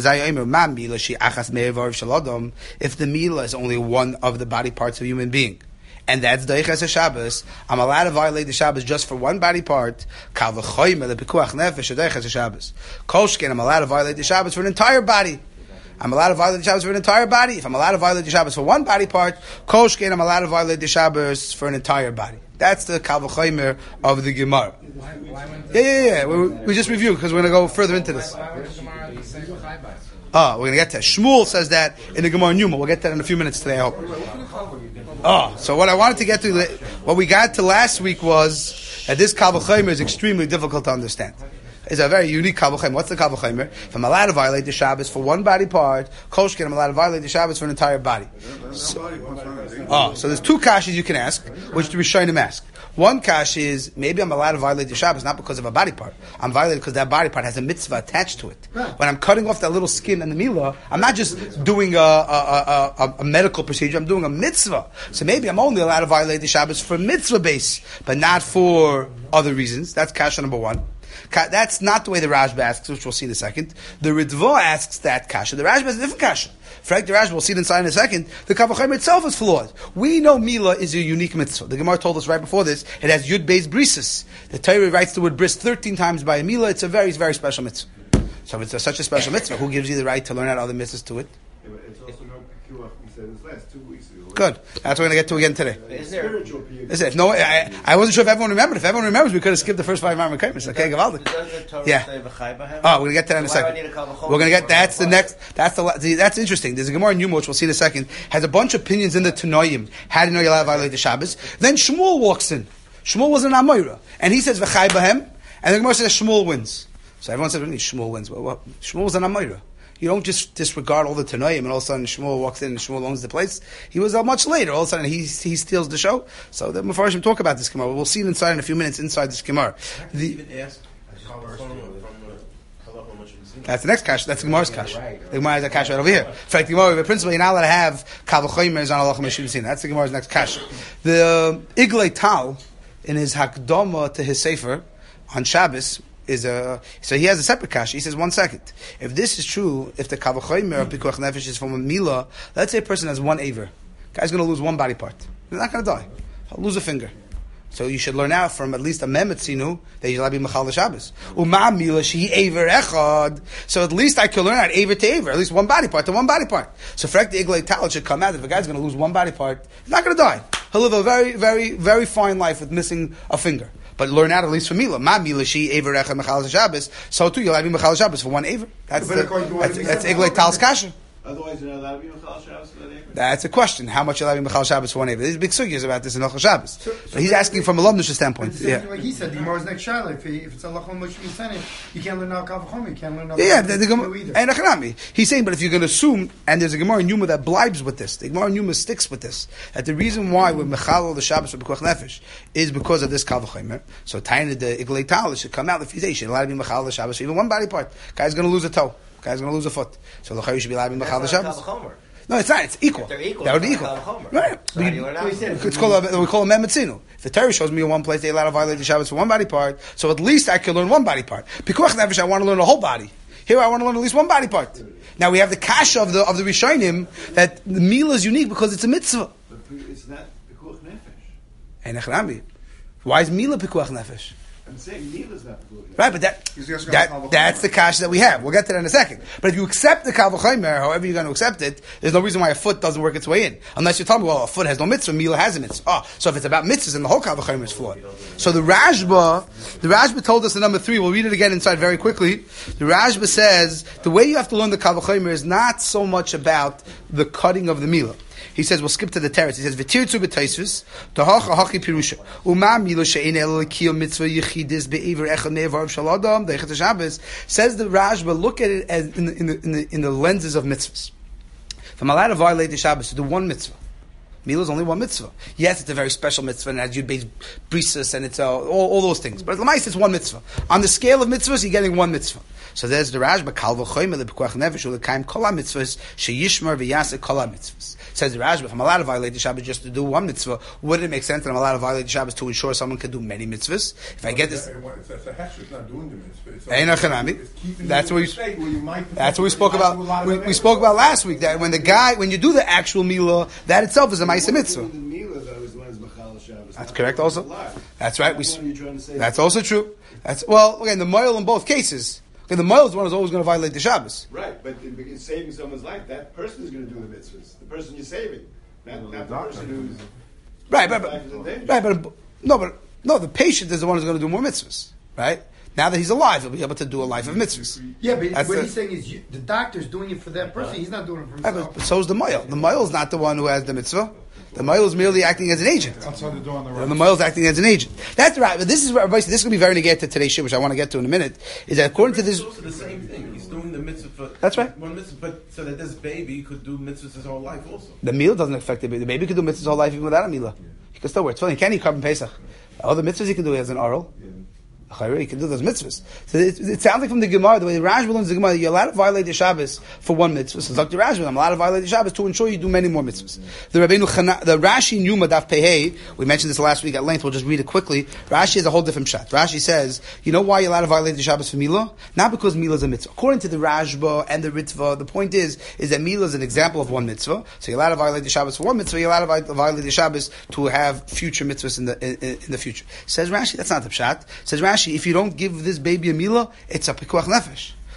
S1: the mila is only one of the body parts of a human being, and that's Deiches Shabbos, I'm allowed to violate the Shabbos just for one body part. Kal v'choyme lepikuach nefesh Deiches Shabbos. Kolshkin, I'm allowed to violate the Shabbos for an entire body. I'm allowed to violate the Shabbos for an entire body. If I'm allowed to violate the Shabbos for one body part, Kolshkin, I'm allowed to violate the Shabbos for an entire body. That's the Kal v'choyme of the Gemara. Yeah. We just reviewed because we're going to go further into this. We're going to get to that. Shmuel says that in the Gemara Numa. We'll get to that in a few minutes today, I hope. So what I wanted to get to, what we got to last week was that this Kal v'chomer is extremely difficult to understand. It's a very unique Kal v'chomer. What's the Kal v'chomer? If I'm allowed to violate the Shabbos for one body part, Kolshkin, I'm allowed to violate the Shabbos for an entire body. So there's 2 kashas you can ask, which the Rishonim ask. One kash is, maybe I'm allowed to violate the Shabbos not because of a body part. I'm violated because that body part has a mitzvah attached to it. Right. When I'm cutting off that little skin and the milah, I'm not just doing a medical procedure, I'm doing a mitzvah. So maybe I'm only allowed to violate the Shabbos for mitzvah base, but not for other reasons. That's kasha number 1. That's not the way the Rashba asks, which we'll see in a second. The Ritva asks that kasha. The Rashba has a different kasha. Frank the Rashba, we'll see it inside in a second. The Kal v'chomer itself is flawed. We know Mila is a unique mitzvah. The Gemara told us right before this, it has Yud Beis Brisis. The Torah writes the word bris 13 times by a Mila. It's a very, very special mitzvah. So if it's such a special mitzvah, who gives you the right to learn out other mitzvahs to it?
S2: It's also no pikuach said this last 2 weeks ago.
S1: Good. That's what we're going to get to again today.
S4: Is there?
S2: Spiritual piyut.
S1: Is it? No, I wasn't sure if everyone remembered. If everyone remembers, we could have skipped the first 5 Marmar Kaimis. Okay, Gavaldik.
S4: Does the Torah
S1: Yeah.
S4: say v'chai b'hem?
S1: Oh, we're going to get to that in a
S4: So why do I
S1: second.
S4: need a kal v'chomer
S1: We're going to get, that's the
S4: for
S1: next, that's interesting. There's a Gemara in Yuma, which we'll see in a second, has a bunch of opinions in the Tanoim. How do you know you're allowed to violate the Shabbos? Then Shmuel walks in. Shmuel was an Amoira. And he says, v'chai b'hem. And the Gemara says Shmuel wins. So everyone says, Shmuel wins. Well, Shmuel was an Amoira. You don't just disregard all the Tanoim and all of a sudden Shmuel walks in and Shmuel owns the place. He was much later. All of a sudden he steals the show. So the Mefarshim talk about this Gemara. We'll see it inside in a few minutes inside this Gemara.
S5: Even ask from halacha much
S1: That's the next kash. That's the Gemara's kash. The Gemara has a kash right over here. In fact, the Gemara, principally, you're not allowed to have kal v'chomer on halacha meshivsin. That's the Gemara's next kash. The Iglei Tal, in his Hakdama to his Sefer on Shabbos, so he has a separate kash. He says, 1 second. If this is true, if the kal v'chomer of pikuach nefesh is from a milah, let's say a person has one aver. Guy's going to lose one body part. He's not going to die. He'll lose a finger. So you should learn out from at least a memetzinu that you'll be machal Shabbos. Uma'amila she aver echad. So at least I can learn out aver to aver, at least one body part to one body part. So for the iglei tal should come out. If a guy's going to lose one body part, he's not going to die. He'll live a very, very, very fine life with missing a finger. But learn out at least for mila. Ma'amila she aver echad machal Shabbos. So too you'll be machal Shabbos for one aver. That's iglei tal's kasha.
S2: Otherwise, you're not allowed to be Mechal Shabbos for that aver?
S1: That's a question. How much you'll have in Mechal Shabbos for one aver? There's big sugyas about this in Mechal Shabbos. But he's asking from a Lomnish standpoint.
S3: Yeah. Like he said, the Gemara's next shaila. If it's a lachon mush you can't learn out kal v'chomer. You can't learn out.
S1: Yeah, the Gemara. He's saying, but if you're going to assume, and there's a Gemara in Yuma that blibes with this, the Gemara in Yuma sticks with this, that the reason why we're Mechal the Shabbos for B'kuach Nefesh is because of this kal v'chomer. So Taina the Iglei Tal should come out if he's Asian. Allowed to be Mechal the Shabbos for even one body part. Guy's going to lose a toe. Guy's going to lose a foot. So the should be allowed to be Mechal the Shabbos. No, it's not. It's equal.
S4: If they're equal,
S1: That would be
S4: it's
S1: equal.
S4: not
S1: Right.
S4: So how do you learn out?
S1: It's called we call a memetzinu. If the Torah shows me in one place they allow to violate the Shabbos for one body part, so at least I can learn one body part. Pikuach nefesh, I want to learn the whole body. Here I want to learn at least one body part. Now we have the kasha of the Rishonim that the meal is unique because it's a mitzvah.
S2: But it's not Pekuach Nefesh.
S1: Hey, Nechrami. Why is Mila Pikuach Nefesh?
S2: I'm saying meal is not Pekuach Nefesh.
S1: Right, but that's the kasha that we have. We'll get to that in a second. But if you accept the kal v'chomer, however you're going to accept it, there's no reason why a foot doesn't work its way in. Unless you tell me, well, a foot has no mitzvah, Mila has a mitzvah. Oh, so if it's about mitzvahs, then the whole kal v'chomer is flawed. So the Rashba told us in number 3, we'll read it again inside very quickly. The Rashba says, the way you have to learn the kal v'chomer is not so much about the cutting of the Mila. He says, we'll skip to the teretz. He says, "V'tirtzu b'taisvis, tahacha hachi pirusha, uma milo she'ein el l'kiyom mitzvah yichidis be'ever echad ne'evar shaladam deichet Shabbos." Says the Rashba, look at it as in the lenses of mitzvahs. If I'm allowed to violate the Shabbos to do one mitzvah, Mila is only one mitzvah. Yes, it's a very special mitzvah, and as you base brisus, and it's all those things. But Lamais, it's one mitzvah. On the scale of mitzvahs, you're getting one mitzvah. So there's the Rashba, kal v'chomer le'pekuach nefesh u'lekayim kol ha-mitzvahs sheyishmer v'yaseh kol ha-mitzvahs. Says the Rashba, if I'm allowed to violate the Shabbos just to do one mitzvah, wouldn't it make sense that I'm allowed to violate the Shabbos to ensure someone can do many mitzvahs? If I get this,
S7: It's a hesh, it's not doing the mitzvah.
S1: Ein achanami. That's what we spoke about. We spoke about last week that when you do the actual milah, that itself is a ma'aseh mitzvah. That's correct. Also, that's right. That's also true. Again, the moil in both cases. Okay, the moil is the one who's always going to violate the Shabbos.
S2: Right, but in saving someone's life, that person is going to do the mitzvahs. The person you're saving, not the person who's
S1: the patient is the one who's going to do more mitzvahs. Right. Now that he's alive, he'll be able to do a life of mitzvahs.
S3: Yeah, but what he's saying is the doctor's doing it for that person. He's not doing it for himself.
S1: But so is the moil. The moil is not the one who has the mitzvah. The moil is merely acting as an agent.
S7: Outside the door on the right.
S1: And the moil is acting as an agent. That's right. But this is where this is going to be very negated to today's shir, which I want to get to in a minute. Is that according to this?
S5: It's also the same thing. He's doing the mitzvah for
S1: That's right.
S5: one mitzvah, but so that this baby could do mitzvahs his whole life also.
S1: The meal doesn't affect the baby. The baby could do mitzvahs his whole life even without a milah. He can still wear tefillin. He can't eat carbon pesach. All the mitzvahs he can do as an oral. He can do those mitzvahs. So it sounds like from the Gemara, the way the Rashba learns the Gemara, you're allowed to violate the Shabbos for one mitzvah. So Dr. Rashba, I'm allowed to violate the Shabbos to ensure you do many more mitzvahs. The Rashi in Yuma Daf Pehei, we mentioned this last week at length, we'll just read it quickly. Rashi has a whole different shot. Rashi says, you know why you're allowed to violate the Shabbos for Milah? Not because Milah is a mitzvah. According to the Rashba and the Ritva, the point is that Milah is an example of one mitzvah. So you're allowed to violate the Shabbos for one mitzvah, you're allowed to violate the Shabbos to have future mitzvahs in the future. Says Rashi, that's not the pshat. Says Rashi, if you don't give this baby a milah, it's a pikuach nefesh.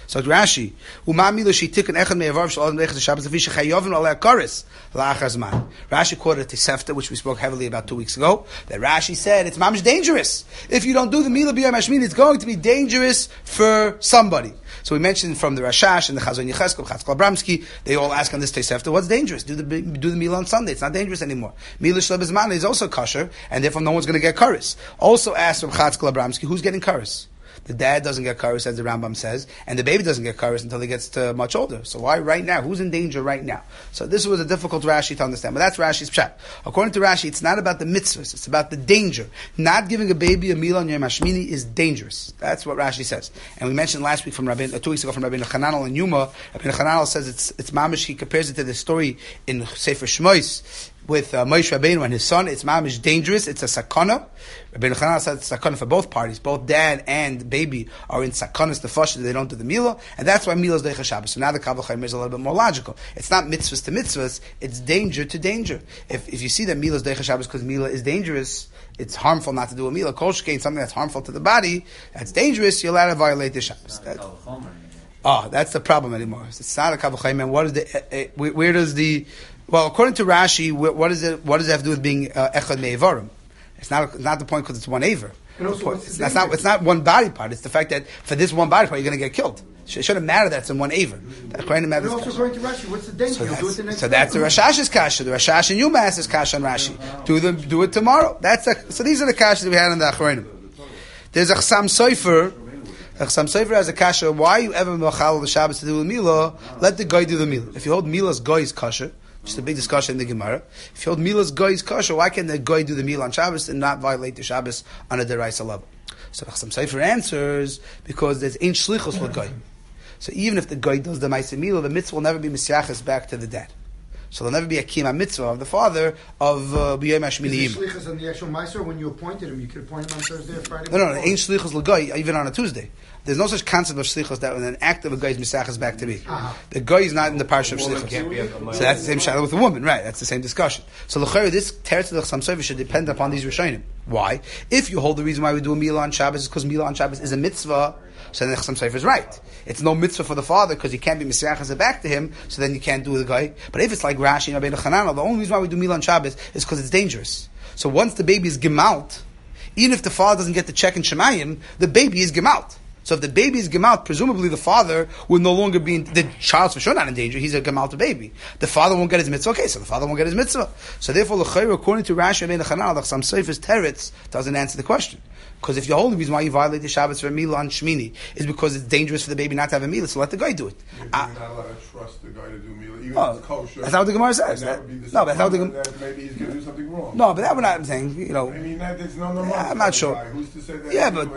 S1: So Rashi, Uma Mila Shitik and Echad Me'avar Shal Adam Lechad Shabbos Avisha Chayovim Alei Akaris La'achar Zman. Rashi quoted a Tosefta, which we spoke heavily about 2 weeks ago, that Rashi said it's mamish dangerous. If you don't do the Mila B'yom Hashmini, it's going to be dangerous for somebody. So we mentioned from the Rashash and the Chazon Yecheskel, Chatzkel Abramsky, they all ask on this Tosefta, what's dangerous? Do the Mila on Sunday. It's not dangerous anymore. Mila Shel Bezman is also kosher, and therefore no one's going to get karis. Also asked from Chatzkel Abramsky, who's getting karis? The dad doesn't get karis, as the Rambam says, and the baby doesn't get karis until he gets to much older. So why right now? Who's in danger right now? So this was a difficult Rashi to understand, but that's Rashi's pshat. According to Rashi, it's not about the mitzvahs, it's about the danger. Not giving a baby a meal on Yom Hashmini is dangerous. That's what Rashi says. And we mentioned last week from 2 weeks ago from Rabbeinu Chananel and Yuma, Rabbeinu Chananel says it's mamish, he compares it to the story in Sefer Shmois, with Moshe Rabbeinu and his son. It's mamish dangerous. It's a sakana. Rabbeinu Chananel said it's a sakana for both parties. Both dad and baby are in sakanas the first, they don't do the milah, and that's why milah is deicha Shabbos. So now the Kal V'chomer is a little bit more logical. It's not mitzvahs to mitzvahs. It's danger to danger. If you see that milah is deicha Shabbos because milah is dangerous, it's harmful not to do a milah. Kol shkein, something that's harmful to the body, that's dangerous, you're allowed to violate the Shabbos. That's the problem anymore. It's not a Kal V'chomer. What is the? Where does the? Well, according to Rashi, what does it have to do with being echad me'evarim? It's not the point because it's one aver. It's not one body part. It's the fact that for this one body part you're going to get killed. It shouldn't matter that it's in one aver.
S3: And also according to Rashi, what's the danger?
S1: So that's the Rashash's kasha. The Rashash and Yuma has kasha on Rashi. Do it tomorrow. So these are the kashas that we had in the Achronim. There's a Chassam Sofer. Chassam Sofer has a kasha. Why are you ever machal the Shabbos to do the milah? Let the guy do the milah. If you hold milah's guy is kasha, which is a big discussion in the Gemara. If you hold milah's guy is kasha, why can the guy do the milah on Shabbos and not violate the Shabbos on a deraisa level? So the Chassam Sofer answers because there's ain't shlichus with guy. So even if the guy does the ma'aseh milah, the mitzvah will never be misyachas back to the dad. So there'll never be a kima mitzvah of the father of b'yom hashminiyim.
S3: Is the shlichus on the actual ma'aser when you appointed him? You could appoint him on Thursday or Friday.
S1: No, ain't shlichus l'goy even on a Tuesday. There's no such concept of shlichus that when an act of a guy is misachas back to me. The guy is not in the parsha of shlichus. So that's the same shadow with the woman, right? That's the same discussion. So l'chayr, this teretz of the Chassam Sofer should depend upon these rishonim. Why? If you hold the reason why we do a milah on Shabbos is because milah on Shabbos is a mitzvah, so then the Chassam Sofer is right. It's no mitzvah for the father because he can't be misachas back to him, so then you can't do the guy. But if it's like Rashi and Rabbeinu Chananel, the only reason why we do milah on Shabbos is because it's dangerous. So once the baby is gemalt, even if the father doesn't get the check in Shemayim, the baby is gemalt. So if the baby is gemalt, presumably the father will no longer be the child's for sure not in danger. He's a gemalt baby. The father won't get his mitzvah. Okay, so the father won't get his mitzvah. So therefore, according to Rashi and Chananel, the Chassam Sofer's teretz doesn't answer the question. Because if the only reason why you violate the Shabbos for a milah on Shmini is because it's dangerous for the baby not to have a milah, so let the guy do it.
S7: You're not allowed to trust the guy to do milah, even if it's kosher.
S1: That's not what the Gemara says.
S7: No, but that's how maybe he's going to do something wrong.
S1: No, but that's what I'm saying.
S7: I mean, there's no.
S1: I'm not sure.
S7: Who's to say that?
S1: Yeah, but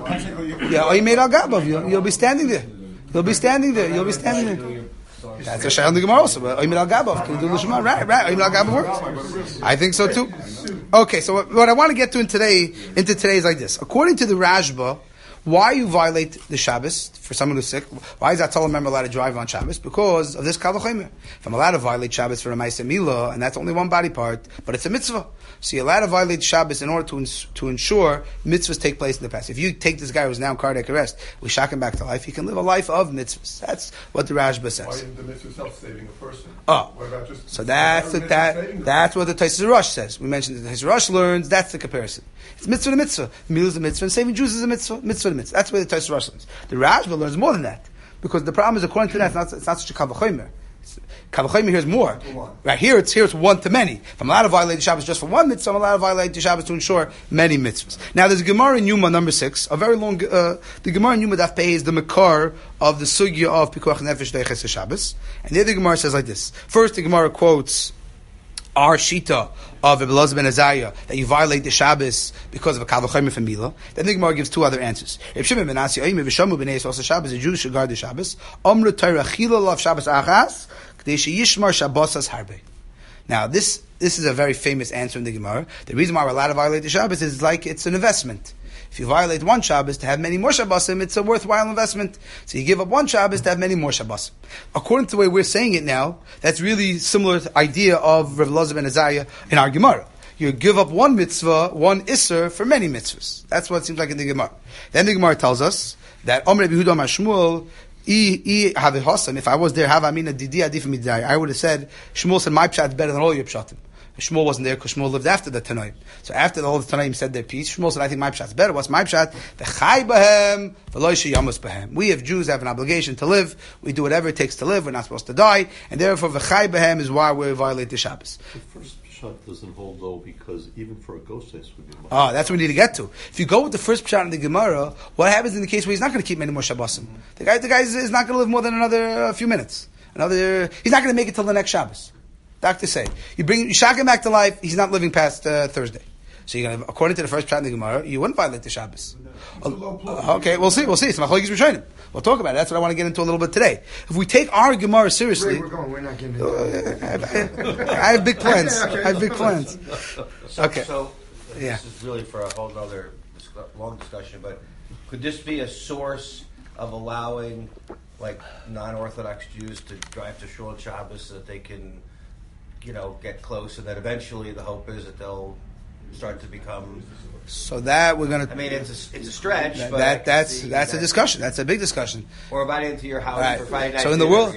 S1: or you made al gabov. You'll be standing there. You'll be standing there. That's a shayla in the Gemara also. But Oymid al Gabov can you do the Shema? Right. Oymid al Gabov works. I think so too. Okay, so what I want to get to into today is like this. According to the Rashba, why you violate the Shabbos for someone who's sick? Why is that Torah member allowed to drive on Shabbos? Because of this Kal V'chomer. If I'm allowed to violate Shabbos for a ma'aseh milah, and that's only one body part, but it's a mitzvah. So you're allowed to violate Shabbos in order to ensure mitzvahs take place in the past. If you take this guy who's now in cardiac arrest, we shock him back to life, he can live a life of mitzvahs. That's what the Rashba says.
S7: Why isn't the mitzvah self-saving a person?
S1: Oh,
S7: what about just
S1: so that's what the Tosfos Rosh says. We mentioned that the Tosfos Rosh learns, that's the comparison. It's mitzvah to mitzvah. Meal is a mitzvah, and saving Jews is a mitzvah. Mitzvah to mitzvah. That's where the Tosfos Rosh learns. The Rashba learns more than that. Because the problem is, according to that, it's not such a Kal V'chomer. Kal V'chomer here is more. Right here, it's one to many. If I'm allowed to violate the Shabbos just for one mitzvah, I'm allowed to violate the Shabbos to ensure many mitzvahs. Now, there's a Gemara in Yuma, number 6, a very long. The Gemara in Yuma Daf Pei is the Makar of the sugya of Pikuach Nefesh Deiches Shabbos, and the other Gemara says like this. First, the Gemara quotes our shita of Elazar ben Azariah that you violate the Shabbos because of a Kal V'chomer from Milah. Then the Gemara gives two other answers. Reb Shimon ben Asi Oime v'Shamu b'nei Yisrael Shabbos, a Jew should guard the Shabbos. Amru Torah Chila Lav Shabbos Achas K'dei sheYishmar Shabbosas Harbe. Now this is a very famous answer in the Gemara. The reason why we're allowed to violate the Shabbos is like it's an investment. If you violate one Shabbos to have many more Shabbosim, it's a worthwhile investment. So you give up one Shabbos to have many more Shabbosim. According to the way we're saying it now, that's really similar to the idea of Rav Elazar ben Azariah in our Gemara. You give up one mitzvah, one Isser, for many mitzvahs. That's what it seems like in the Gemara. Then the Gemara tells us that Omer Rabbi Yehuda Amar Shmuel, If I was there, I would have said, Shmuel said, my pshat is better than all your pshatim. Shmuel wasn't there because Shmuel lived after the Tanoim. So after all the Tanoim said their piece, Shmuel said, I think my pshat is better. What's my pshat? We have Jews have an obligation to live. We do whatever it takes to live. We're not supposed to die. And therefore, v'chai b'hem is why we violate the Shabbos.
S6: The first pshat doesn't hold though, because even for a ghost would be
S1: that's what we need to get to. If you go with the first pshat in the Gemara, what happens in the case where he's not going to keep many more Shabbosim? The guy is not going to live more than another few minutes. He's not going to make it till the next Shabbos. Doctors say you shock him back to life. He's not living past Thursday. So you're gonna, according to the first pshat in the Gemara, you wouldn't violate the Shabbos. Okay, we'll see. It's Machlokes Rishonim. We'll talk about it. That's what I want to get into a little bit today. If we take our Gemara seriously,
S3: we're not getting into it.
S1: I have big plans. Okay.
S4: So this is really for a whole other long discussion. But could this be a source of allowing like non-Orthodox Jews to drive to Shul Shabbos so that they can, get close, and that eventually the hope is that they'll start to become.
S1: So that we're going to.
S4: I mean, it's a stretch.
S1: That's a discussion. That's a big discussion.
S4: Or about into your house for Friday night.
S1: So in the world,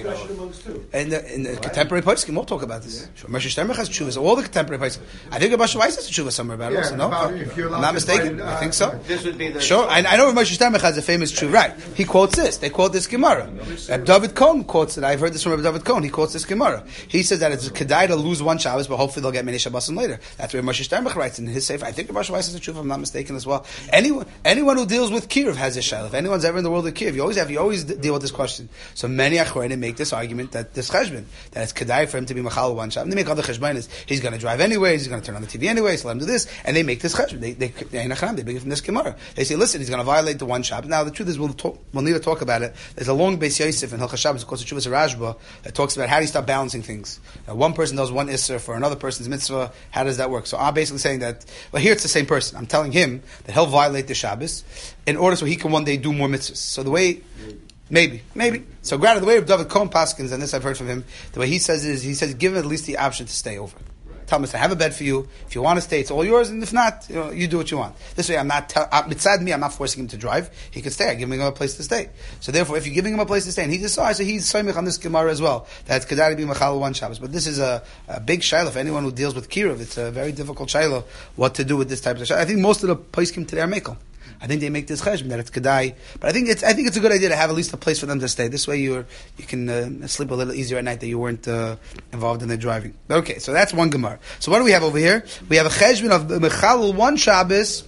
S2: in
S1: the contemporary poskim, we'll talk about this. Moshe Sternberg has tshuvas. All the contemporary poskim. I think Abba Weiss has a tshuva somewhere about it. Also, no, I'm not mistaken. I think so.
S4: This would be the
S1: sure. I know Moshe Sternberg has a famous tshuva. Right? He quotes this. They quote this Gemara. David Cohn quotes it. I've heard this from David Cohn. He quotes this Gemara. He says that it's a kedai to lose one Shabbos, but hopefully they'll get many Shabbosim later. That's where Moshe Sternberg writes in his sefer. I think Abba Weiss has a tshuva, if I'm not mistaken, as well. Anyone who deals with Kiruv has a shayla. If anyone's ever in the world of Kiruv, you always deal with this question. So many Achronim make this argument that this cheshbon, that it's kedai for him to be machal one Shabbos. And they make other cheshbonis. He's going to drive anyways. He's going to turn on the TV anyways. So let him do this, and they make this cheshbon. They bring it from this Gemara. They say, listen, he's going to violate the one Shabbos. Now the truth is, we'll need to talk about it. There's a long Beis Yosef in Hilchos Shabbos, of course, the Chuvas Rashba, that talks about how do you stop balancing things. One person does one Isser for another person's mitzvah. How does that work? So I'm basically saying that. Well, here it's the same person. I'm telling him that he'll violate the Shabbos in order so he can one day do more mitzvahs. So the way, maybe. So granted, the way of David Cohn Paskins, and this I've heard from him, the way he says give him at least the option to stay over. Tell him, I have a bed for you. If you want to stay, it's all yours, and if not, you do what you want. This way, I'm not forcing him to drive. He can stay. I'm giving him a place to stay. So therefore, if you're giving him a place to stay, and he decides, so he's soymich on this Gemara as well. That's kedai to be machal one Shabbos. But this is a big shayla for anyone who deals with kiruv. It's a very difficult shayla what to do with this type of shayla. I think most of the poskim today are mekel. I think they make this cheshbon that it's kedai, but I think it's a good idea to have at least a place for them to stay. This way, you can sleep a little easier at night that you weren't involved in the driving. Okay, so that's one Gemara. So what do we have over here? We have a cheshbon of mechalul one Shabbos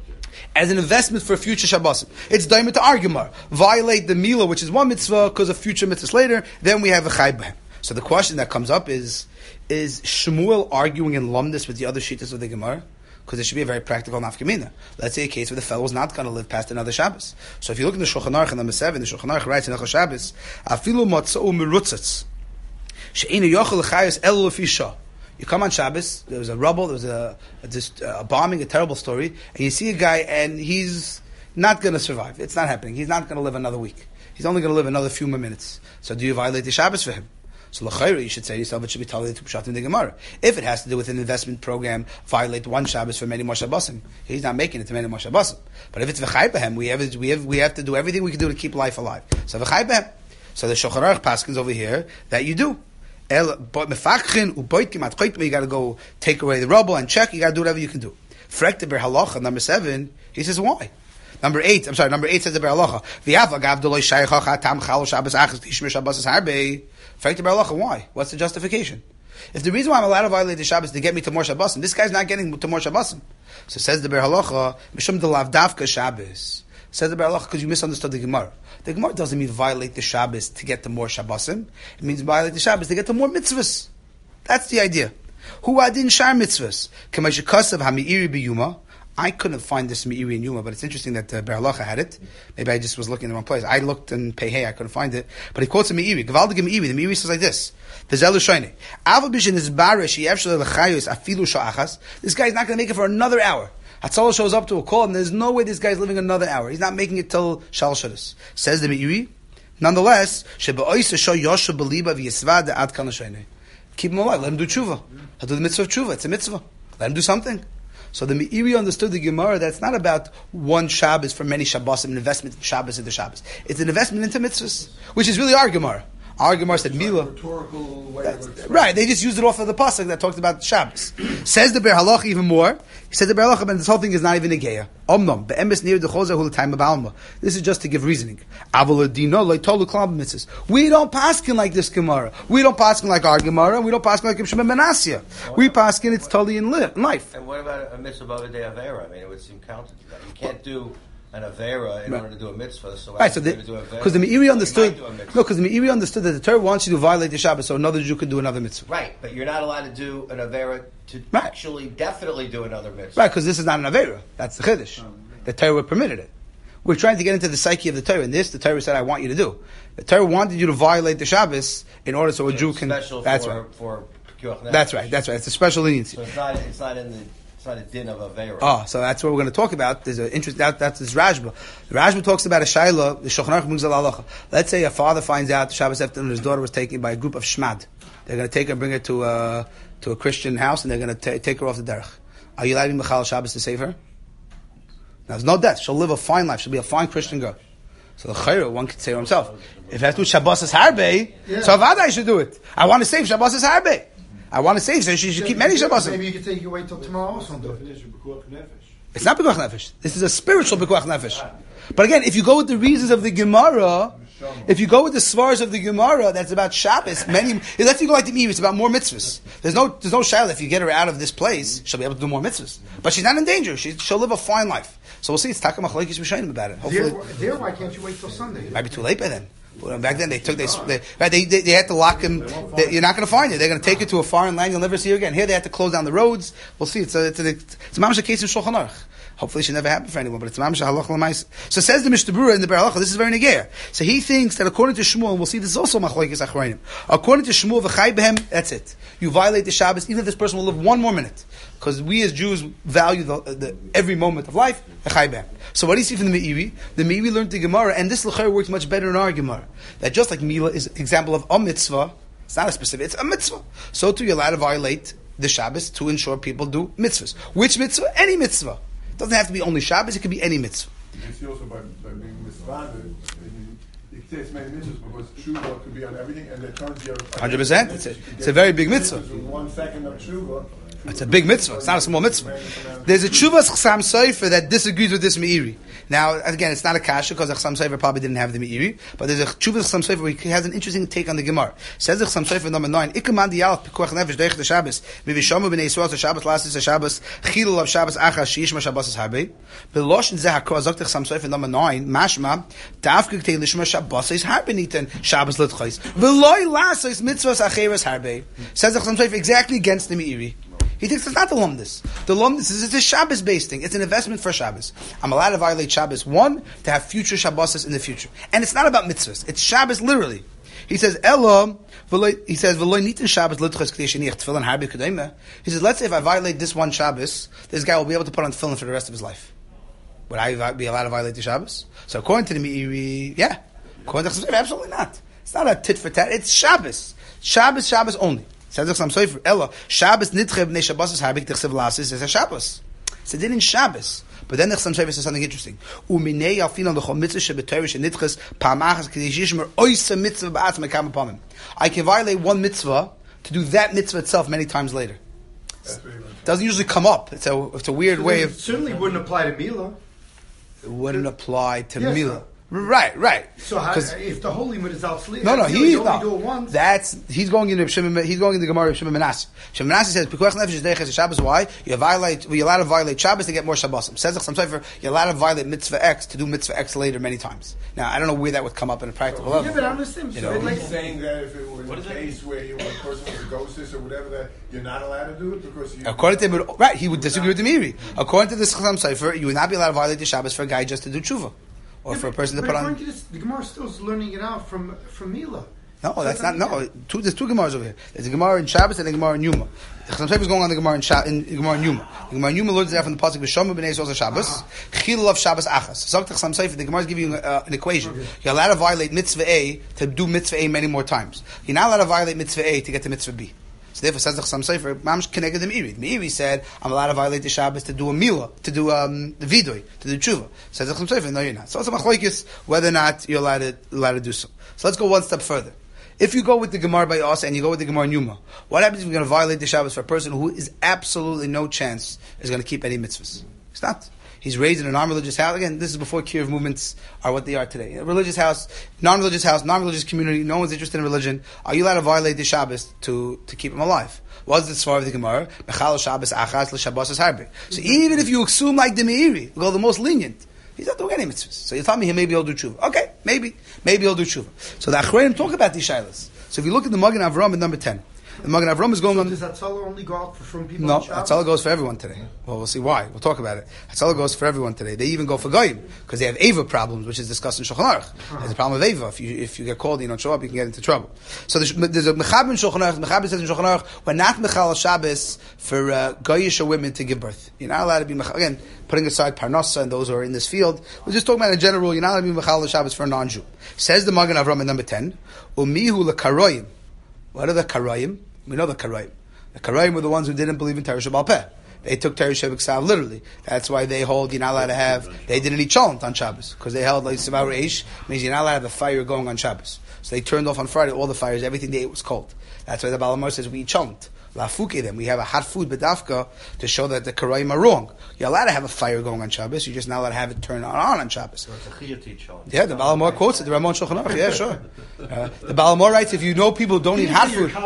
S1: as an investment for future Shabbosim. It's daimah to our Gemara. Violate the Mila, which is one mitzvah, because of future mitzvahs later. Then we have a chai b'hem. So the question that comes up is Shmuel arguing in lumdus with the other shittas of the Gemara? Because there should be a very practical nafkamina. Let's say a case where the fellow is not going to live past another Shabbos. So if you look in the Shulchan Aruch in number 7, the Shulchan Aruch writes in Hilchos Shabbos, afilu matzau merutzatz, she'enu yochel l'chayos elu lefi shah. You come on Shabbos, there was a rubble, there was a bombing, a terrible story, and you see a guy and he's not going to survive. It's not happening. He's not going to live another week. He's only going to live another few more minutes. So do you violate the Shabbos for him? So l'chayra, you should say to yourself, it should be totally to pshat in the Gemara. If it has to do with an investment program, violate one Shabbos for many more Shabbosim. He's not making it to many more Shabbosim. But if it's v'chai b'hem, we have to do everything we can do to keep life alive. So v'chai b'hem. So the Shulchan Aruch paskins over here that you do. But mefakchin uboitkim at choitma, you got to go take away the rubble and check. You got to do whatever you can do. Frekte ber halacha number 7. He says why. Number 8 says the ber halacha. V'yava gav doloi shaychacha tam chal Shabbos achas tishmir Shabbos harbei. Why? What's the justification? If the reason why I'm allowed to violate the Shabbos is to get me to more Shabbosim, this guy's not getting to more Shabbosim. So says the Ber Halacha, Mishum de lavdavka Shabbos. Says the Ber Halacha because you misunderstood the Gemara. The Gemara doesn't mean violate the Shabbos to get to more Shabbosim. It means violate the Shabbos to get to more mitzvahs. That's the idea. Hu adin shar mitzvahs. Kamashikasav hami'iri biyuma. I couldn't find this Meiri and Yuma, but it's interesting that Ber Halacha had it. Maybe I just was looking in the wrong place. I looked in Pehei, I couldn't find it. But he quotes a Meiri. Gavaldig Meiri. The Meiri says like this. This guy's not going to make it for another hour. Hatzalah shows up to a call, and there's no way this guy's living another hour. He's not making it till Shal Shabbos. Says the Meiri. Nonetheless, keep him alive. Let him do tshuva. He'll do the mitzvah of tshuva. It's a mitzvah. Let him do something. So the Meiri understood the Gemara that's not about one Shabbos for many Shabbos, an investment in Shabbos into Shabbos. It's an investment into mitzvahs, which is really our Gemara. Our Gemara said Mila. Right, they just used it off of the pasuk that talked about Shabbos. Says the Ber Halach even more. He says the Ber Halach, but this whole thing is not even a geya. Omnom be'emes near the chozer hul time ba'alma. This is just to give reasoning. Avol adino loy tolu klam mitzvahs. We don't paskin like this Gemara. We don't paskin like our Gemara. We don't paskin like Shimon ben Asya. We paskin it's totally in life.
S4: And what about a mitzvah of a day avera? I mean, it would seem counter to that. You can't do an avera in order to do a mitzvah. So right, so
S1: because the Meiri understood, because the Meiri understood that the Torah wants you to violate the Shabbos, so another Jew can do another mitzvah.
S4: Right, but you're not allowed to do an avera to actually definitely do another mitzvah.
S1: Right, because this is not an avera. That's the chiddush. The Torah permitted it. We're trying to get into the psyche of the Torah, and this the Torah said, "I want you to do." The Torah wanted you to violate the Shabbos in order so a Jew can.
S4: Special
S1: that's
S4: for,
S1: right.
S4: For
S1: that's right. That's right. It's a special leniency.
S4: So it's not in the. It's not a din of avera.
S1: Oh, so that's what we're going to talk about. There's an interest. That's this Rashba. The Rashba talks about a shayla. The Shulchan Aruch brings a halacha. Let's say a father finds out Shabbos afternoon his daughter was taken by a group of shmad. They're going to take her and bring her to a Christian house, and they're going to take her off the derech. Are you allowed to be mechal Shabbos to save her? Now, there's no death. She'll live a fine life. She'll be a fine Christian girl. So the chayra, one could say to himself, if I have to do Shabbos as harbe, so Avada should do it. I want to save Shabbos as harbe. I want to save, so she should keep many Shabbos.
S3: Maybe you could take you wait till tomorrow also and do it.
S1: It's not Pekuach Nefesh. This is a spiritual Pekuach Nefesh. But again, if you go with the reasons of the Gemara, if you go with the svars of the Gemara, that's about Shabbos. Let's you go like the Meiri, it's about more mitzvahs. There's no shayla. If you get her out of this place, she'll be able to do more mitzvahs. But she's not in danger. She'll live a fine life. So we'll see. It's Taka Machlokes Rishonim about it. Hopefully,
S3: why can't you wait till Sunday?
S1: It might be too late by then. Well, back then they had to lock him. You're not going to find it. They're going to take you to a foreign land. You'll never see her again. Here they have to close down the roads. We'll see. It's a mamash case in Shulchan Aruch. Hopefully, it should never happen for anyone. But it's mamash halach l'mais. So says the Mishnah Berurah in the Ber Halacha. This is very negeir. So he thinks that according to Shmuel, and we'll see this is also machlokes achronim. According to Shmuel, v'chai behem, that's it. You violate the Shabbos, even if this person will live one more minute, because we as Jews value the every moment of life. V'chai behem. So what do you see from the Meiri? The Meiri learned the Gemara, and this l'chayr works much better in our Gemara. That just like Mila is an example of a mitzvah, it's not a specific, it's a mitzvah. So too, you're allowed to violate the Shabbos to ensure people do mitzvahs. Which mitzvah? Any mitzvah. It doesn't have to be only Shabbos, it could be any mitzvah.
S7: You can see also by being mitzvah, it takes many mitzvahs because tshuva could be on everything, and they turn your
S1: 100%. It's a very big mitzvah.
S7: 1 second of tshuva.
S1: It's a big mitzvah. It's not a small mitzvah. There's a Tshuvas Chasam Sofer that disagrees with this Meiri. Now, again, it's not a kasha because the Chasam Sofer probably didn't have the Meiri, but there's a Tshuvas Chasam Sofer where he has an interesting take on the Gemara. Says the Chasam Sofer number 9, Ikaman diyalach pekuach nefesh deich the Shabbos, mivishomu b'nei Yisrael to Shabbos lasses to Shabbos, chilul of Shabbos achas sheyishma Shabbos is harbe. Belosh zeh hakol zok the Chasam Sofer number 9, mashma, dafke k'tei lishma Shabbos is harbe niten, Shabbos l'tchais. V'loi lasos mitzvahs acheres harbe. Says the Chasam Sofer exactly against the Meiri. He thinks it's not the lumdis. The lumdis is a Shabbos-based thing. It's an investment for Shabbos. I'm allowed to violate Shabbos, one, to have future Shabbos in the future. And it's not about mitzvahs. It's Shabbos literally. He says, Ella, he says, he says, let's say if I violate this one Shabbos, this guy will be able to put on tefillin for the rest of his life. Would I be allowed to violate the Shabbos? So according to the Meiri, yeah. According to the absolutely not. It's not a tit for tat. It's Shabbos. Shabbos only. Says Chasam Sofer, Ella, Shabbos nitche b'nei Shabbos is harbik tichsev lasis is a Shabbos. It's a din in Shabbos. But then the Chasam Sofer says something interesting. Uminei alfin on the chol mitzvah shebetoyer shenitches pa'amachas k'dei yishmer oisa mitzvah ba'atz mekam pamim. I can violate one mitzvah to do that mitzvah itself many times later. It doesn't usually come up. It's a weird way of.
S3: It certainly wouldn't apply to Mila.
S1: It wouldn't apply to
S3: Yes,
S1: Mila.
S3: no.
S1: Right.
S3: So if the whole limit is outsleep,
S1: No,
S3: you only do it once.
S1: He's going into the Gemara of Shimon Menashe. Shimon Menashe says, "Pekuach nefesh is deiches Shabbos." Why? You're allowed to violate Shabbos to get more Shabbosim. Says Chasam Sofer, you're allowed to violate mitzvah X to do mitzvah X later many times. Now, I don't know where that would come up in a practical level.
S3: Yeah, but I understand.
S1: You
S3: So
S1: know,
S3: like,
S7: He's saying that if it was a case where a person was a ghostess or whatever, that you're not allowed to do it because you.
S1: According to him, right, he would disagree with the Meiri. According to this Chasam Sofer, you would not be allowed to violate the Shabbos for a guy just to do tshuva. Or for a person to put on.
S3: According to this, the Gemara still is learning it out from Mila.
S1: No, that's not. No, there's two Gemaras over here. There's a Gemara in Shabbos and a Gemara in Yuma. Chasam Sofer is going on the Gemara in Gemara in Yuma. The Gemara in Yuma learns that from the pasuk V'shomu b'nei Yisrael Shabbos, chilul of Shabbos achas. So Chasam Sofer, the Gemara is giving you an equation. Okay. You're allowed to violate mitzvah A to do mitzvah A many more times. You're not allowed to violate mitzvah A to get to mitzvah B. So therefore, says the Chassam Sofer, Mamish connected to Meiri. Meiri said, I'm allowed to violate the Shabbos to do a milah, to do the vidoy, to do tshuva. Says the Chassam Sofer, no, you're not. So it's a machlokes whether or not you're allowed to do so. So let's go one step further. If you go with the Gemara by us and you go with the Gemara Yuma, what happens if you're going to violate the Shabbos for a person who is absolutely no chance is going to keep any mitzvahs? He's not. He's raised in a non-religious house. Again, this is before Kiruv movements are what they are today. A religious house, non-religious community, no one's interested in religion. Are you allowed to violate the Shabbos to keep him alive? What's the svar of the Gemara? Mechal Shabbos achas l'Shabbos es harbe. So even if you assume like the Meiri, go the most lenient, he's not doing any mitzvahs. So you tell me maybe he'll do tshuva. Okay, maybe he'll do tshuva. So the Achreinim talk about these shilas. So if you look at the Magen Avram in number 10, the Magen Avram is going on.
S3: Does Hatzalah only go out from people?
S1: No, Hatzalah goes for everyone today. Well, we'll see why. We'll talk about it. Hatzalah goes for everyone today. They even go for goyim because they have Eva problems, which is discussed in Shulchan Aruch. There's a problem of Eva. If you get called, you don't show up, you can get into trouble. So there's a Mechab in Shulchan Aruch. Mechab says in Shulchan Aruch, we're not Mechal Shabbos for goyish women to give birth. You're not allowed to be Mechal. Again, putting aside Parnasa and those who are in this field, we're just talking about in general. You're not allowed to be Mechal Shabbos for a non-Jew. Says the Magen Avram in number 10, Umihu lekaroyim. What are the Karayim? We know the Karayim. The Karayim were the ones who didn't believe in Torah Shebaal Peh. They took Torah Shebiksav literally. That's why they hold you're not allowed to have. They didn't eat cholent on Shabbos because they held like Sivar Reish means you're not allowed to have a fire going on Shabbos. So they turned off on Friday all the fires. Everything they ate was cold. That's why the Baal HaMaor says we eat cholent. Lafuke them. We have a hot food bedafka to show that the Karayim are wrong. You're allowed to have a fire going on Shabbos. You're just not allowed to have it turn on Shabbos.
S4: So it's a chiyuv cholent.
S1: Yeah, the Baal HaMaor quotes it. The Ramon Shulchan Aruch. Yeah, sure. The Baal HaMaor writes, if you know people don't eat hot food,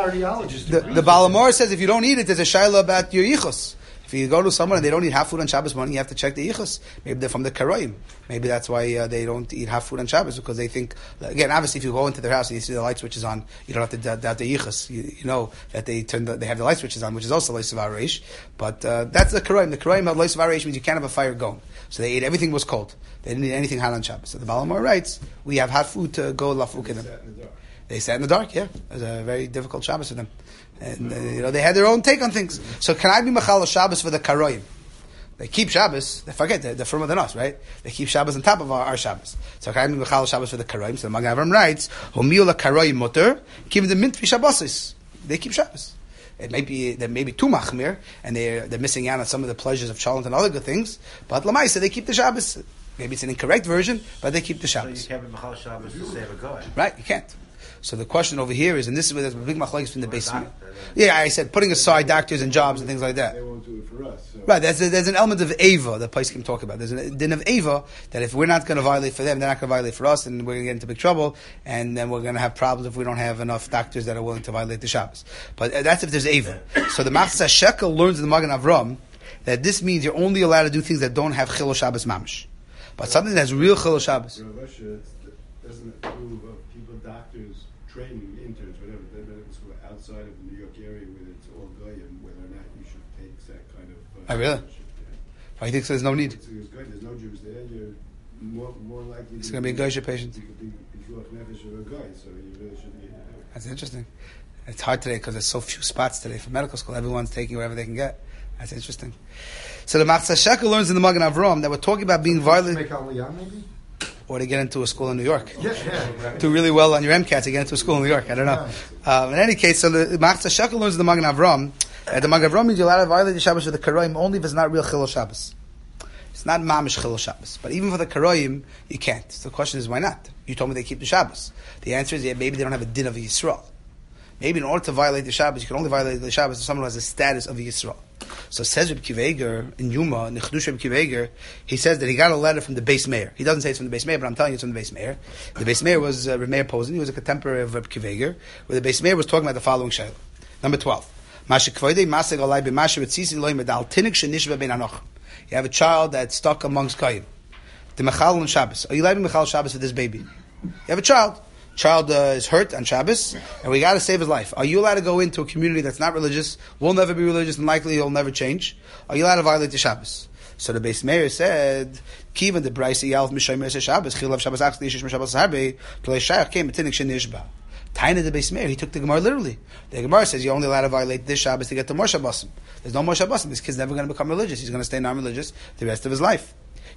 S1: the Baal HaMaor says if you don't eat it, there's a shaila about your yichus. If you go to someone and they don't eat hot food on Shabbos morning, you have to check the yichus. Maybe they're from the Karayim. Maybe that's why they don't eat hot food on Shabbos, because they think, again, obviously if you go into their house and you see the light switches on, you don't have to doubt the yichus. You know that they have the light switches on, which is also Leisav Reish. But that's the Karayim. The Karayim had Leisav Reish means you can't have a fire going. So they ate, everything was cold. They didn't eat anything hot on Shabbos. So the Baal HaMaor writes, we have hot food to go lafukim. They sat in the dark, yeah. It was a very difficult Shabbos for them. And they had their own take on things. So can I be Machal Shabbos for the Karayim? They keep Shabbos. They forget they're firmer than us, right? They keep Shabbos on top of our Shabbos. So can I be Mechal Shabbos for the Karayim? So the Magen Avram writes, "Homiul Karayim muter, give the mint Shabbosis." They keep Shabbos. It may be too machmir, and they're missing out on some of the pleasures of cholent and other good things. But Lamaisa, they keep the Shabbos. Maybe it's an incorrect version, but they keep the Shabbos.
S4: So you can't be Mechal Shabbos to save a guy.
S1: Right, you can't. So the question over here is, and this is where there's a big machlokes from the basement. Yeah, I said putting aside doctors and jobs and things like that.
S2: They won't do it for us. So.
S1: Right, there's an element of Ava that Paiskim talk about. There's a din of Ava that if we're not going to violate for them, they're not going to violate for us, and we're going to get into big trouble, and then we're going to have problems if we don't have enough doctors that are willing to violate the Shabbos. But that's if there's Ava. So the Machzah Shekel learns in the Magen Avram that this means you're only allowed to do things that don't have Chilul Shabbos mamish. But something that's real Chilul Shabbos.
S2: Russia doesn't approve of people, doctors, training, interns, whatever, they're medical school outside of the New York area where it's all goyim, whether or not you should take that kind of...
S1: Oh, really? I think so there's no need.
S2: It's good. There's no Jews there. You're more likely...
S1: It's going to be a Goyish patient.
S2: You could be nefesh of a guy, so you really shouldn't get it.
S1: That's interesting. It's hard today because there's so few spots today for medical school. Everyone's taking wherever they can get. That's interesting. So the Machzah Shekel learns in the Magen Avram that we're talking about being violent...
S3: Make Aliyah, maybe?
S1: Or to get into a school in New York.
S3: Yeah.
S1: Do really well on your MCAT to get into a school in New York. I don't know. In any case, so the Machzah Shekel learns in the Magen Avram the Magen Avram means you're allowed to violate the Shabbos with the Karayim only if it's not real Chilul Shabbos. It's not Mamish Chilul Shabbos. But even for the Karayim, you can't. So the question is, why not? You told me they keep the Shabbos. The answer is, maybe they don't have a din of a Yisrael. Maybe in order to violate the Shabbos, you can only violate the Shabbos if someone has a status of a Yisrael. So says Reb Kiva Eger in Yuma, in the Chedush Reb Kiva Eger, he says that he got a letter from the Beis Meir. He doesn't say it's from the Beis Meir, but I'm telling you it's from the Beis Meir. The Beis Meir was Reb Meir Posen. He was a contemporary of Reb Kiva Eger, where the Beis Meir was talking about the following shayla. Number 12. You have a child that's stuck amongst Kayim. The Mechal on Shabbos. Are you allowed to Mechal Shabbos for this baby? You have a child. Child is hurt on Shabbos, and we got to save his life. Are you allowed to go into a community that's not religious, will never be religious, and likely he'll never change? Are you allowed to violate the Shabbos? So the Beis Meir said, "Kivan the Brayse Yalv Mishaymir Shabbos Chilav Shabbos Achs Lishish Shabbos Harbe Tlei Shayach came Tinik Shenishba." Taina the Beis Meir, he took the Gemara literally. The Gemara says you're only allowed to violate this Shabbos to get to More Shabbosim. There's no More Shabbosim. This kid's never going to become religious. He's going to stay non-religious the rest of his life.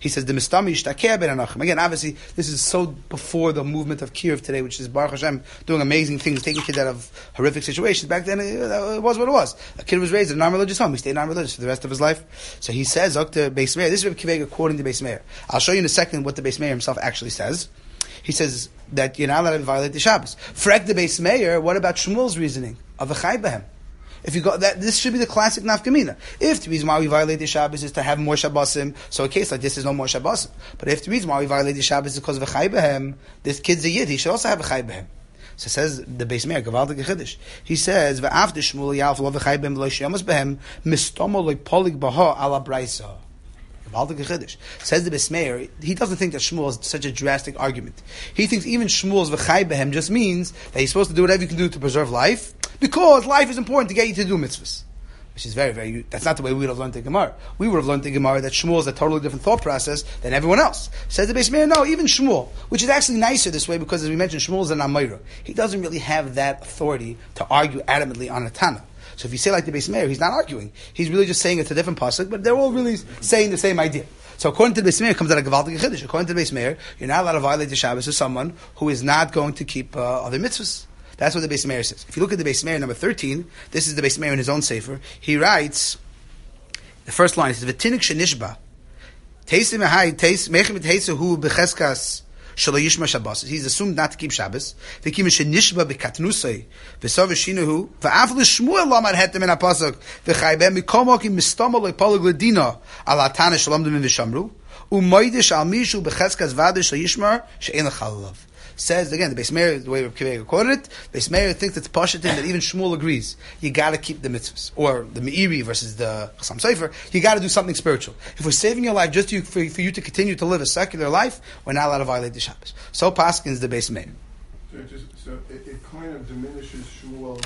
S1: He says the mistami ishtakeh ben anachim. Again, obviously, this is so before the movement of Kiev today, which is Baruch Hashem doing amazing things, taking kids out of horrific situations. Back then, it was what it was. A kid was raised in a non-religious home. He stayed non-religious for the rest of his life. So he says, Dr. Beis Meir, this is Reb Akiva Eiger quoting the Beis Meir. I'll show you in a second what the Beis Meir himself actually says. He says that you're not allowed to violate the Shabbos. Frek the Beis Meir, what about Shmuel's reasoning of a Chai Behem? If you got that, this should be the classic nafkamina. If the reason why we violate the Shabbos is to have more Shabbosim, so a case like this is no more Shabbosim. But if the reason why we violate the Shabbos is because of a Chai Behem, this kid's a Yid, he should also have a Chai Behem. So says the Beis Meir, Gavaldik Chiddush. He says, "Va'af de Shmuel yalf lo v'chai behem v'lo sheyamas behem mistomo lo polig baha ala brayso." Gavaldik Chiddush. Says the Beis Meir, he doesn't think that Shmuel is such a drastic argument. He thinks even Shmuel's v'chai behem just means that he's supposed to do whatever you can do to preserve life, because life is important to get you to do mitzvahs. Which is very, very, that's not the way we would have learned the Gemara. We would have learned the Gemara that Shmuel is a totally different thought process than everyone else. Says the Beis Meir, no, even Shmuel, which is actually nicer this way because, as we mentioned, Shmuel is an Amayra. He doesn't really have that authority to argue adamantly on a Tana. So if you say like the Beis Meir, he's not arguing. He's really just saying it's a different pasuk, but they're all really saying the same idea. So according to the Beis Meir, it comes out of Gavaldik Chiddush. According to the Beis Meir, you're not allowed to violate the Shabbos to someone who is not going to keep other mitzvahs. That's what the Beis Meir says. If you look at the Beis Meir number 13, this is the Beis Meir in his own sefer. He writes, the first line, he says, "V'tinik shenishba, teisim ahai, mechim teisahu becheskas shelo yishma Shabbos." He's assumed not to keep Shabbos. V'kim shenishba bekatnusay, v'sov shinahu, v'af l'shmuel lamar hetem in apasuk, v'chai ben mikomokim mistama lo'polig l'dina al atana shalom d'min v'shamru, u'moidish al mishu becheskas v'adish l'yishmar she'en l'chalalav. Says again, the Beis Meir, the way Reb Akiva Eiger quoted it, Beis Meir thinks it's pashatin that even Shmuel agrees you got to keep the mitzvahs, or the Meiri versus the Chassam Sofer. You got to do something spiritual. If we're saving your life just for you to continue to live a secular life, we're not allowed to violate the Shabbos. So paskins the Beis Meir.
S7: So it kind of diminishes Shmuel's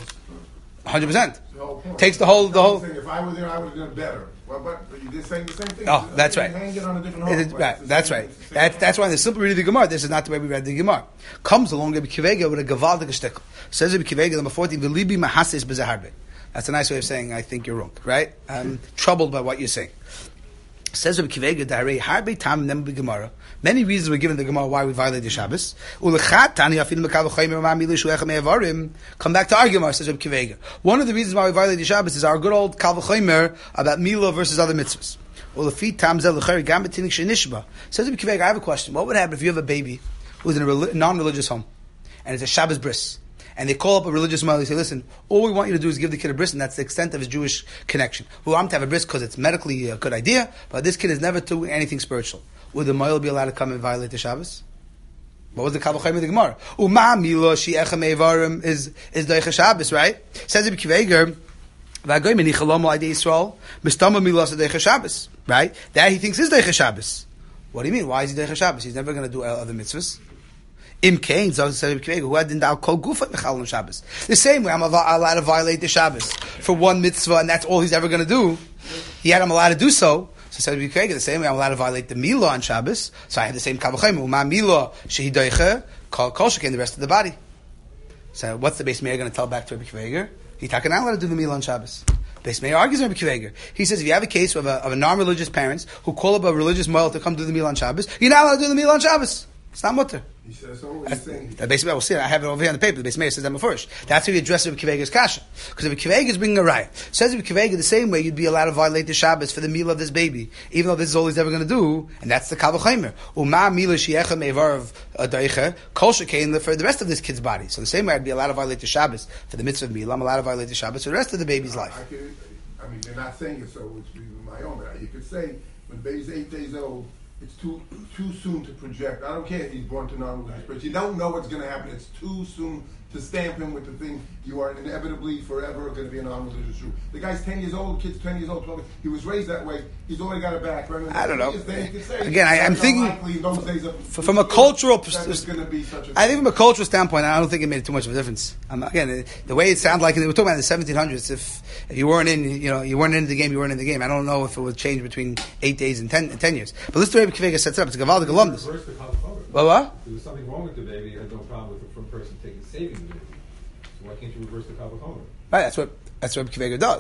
S1: 100%. Takes the whole.
S7: If I were there, I would have done better. Well, but you're saying the same thing.
S1: Oh, that's right.
S7: Hang it on a different hook,
S1: right. That's right. That's why the simple reading of the Gemara. This is not the way we read the Gemara. Comes along Reb Akiva Eiger with a gavaldik shtickle. Says Reb Akiva Eiger number 14. V'libi mahases b'zaharbe. That's a nice way of saying I think you're wrong. Right? I'm troubled by what you're saying. Says Reb Akiva Eiger, "Darei harbe tam nem b'Gemara." Many reasons were given the Gemara why we violate the Shabbos. Come back to our Gemara, says Reb Akiva Eiger. One of the reasons why we violate the Shabbos is our good old Kal V'chomer about Mila versus other mitzvahs. Says Reb Akiva Eiger, I have a question. What would happen if you have a baby who's in a non-religious home and it's a Shabbos bris? And they call up a religious mother and say, listen, all we want you to do is give the kid a bris, and that's the extent of his Jewish connection. We want him to have a bris because it's medically a good idea, but this kid is never doing anything spiritual. Would the Moil be allowed to come and violate the Shabbos? What was the Kal V'chomer of the Gemara? Uma milo she'echa me'evarim is Deicha Shabbos, right? Says Reb Akiva Eiger, v'agoy menicha lomo l'idei Yisrael, mistama milos Deicha Shabbos, right? That he thinks is Deicha Shabbos. What do you mean? Why is he Deicha Shabbos? He's never going to do other mitzvahs. Im Kain, who hadn't done kol gufa mechal on Shabbos. The same way I'm allowed to violate the Shabbos for one mitzvah, and that's all he's ever going to do. Yet I'm allowed to do so. So said Reb Akiva Eiger, the same way I'm allowed to violate the Milah on Shabbos. So I have the same Kal V'chomer. Uma Milah shehi doicha kol shekein the rest of the body. So what's the Beis Meir going to tell back to Reb Akiva Eiger? He's not allowed to do the Milah on Shabbos. Beis Meir argues with Reb Akiva Eiger. He says if you have a case of a non-religious parents who call up a religious male to come do the Milah on Shabbos, you're not allowed to do the Milah on Shabbos. It's not mutter.
S7: He says so. What he's saying.
S1: Beis Meir, we'll see. I have it over here on the paper. The Beis Meir says that first. That's how you address Reb Akiva Eiger's kasha. Because Reb Akiva Eiger is bringing a raya. Says Reb Akiva Eiger the same way you'd be allowed to violate the Shabbos for the meal of this baby, even though this is all he's ever going to do, and that's the Kal V'chomer. Uma mila she'echa me'evar daicha kol shekein for the rest of this kid's body. So the same way I'd be allowed to violate the Shabbos for the mitzvah of meal, I'm allowed to violate the Shabbos for the rest of the baby's life.
S7: I mean, they're not saying it so. It's my own. But you could say when the baby's 8 days old, it's too soon to project. I don't care if he's born to non-religious, but you don't know what's going to happen. It's too soon to stamp him with the thing. You are inevitably forever going to be a non-religious Jew. The guy's 10 years old, the kid's 10 years old, 12. He was raised that way. He's already got a background.
S1: I don't know.
S7: Say,
S1: again, I'm thinking from a cultural perspective. I think from a cultural standpoint, I don't think it made too much of a difference. Again, the way it sounded like, we're talking about the 1700s. If you weren't you weren't in the game, you weren't in the game. I don't know if it would change between 8 days and 10 years. But listen to Reb Akiva Eiger sets it up. It's a gavaldik alumnus. What?
S8: There was something wrong with the baby. You had no problem with the person saving the baby. So why can't you reverse the Kal V'chomer?
S1: Right, that's what Reb Akiva Eiger does.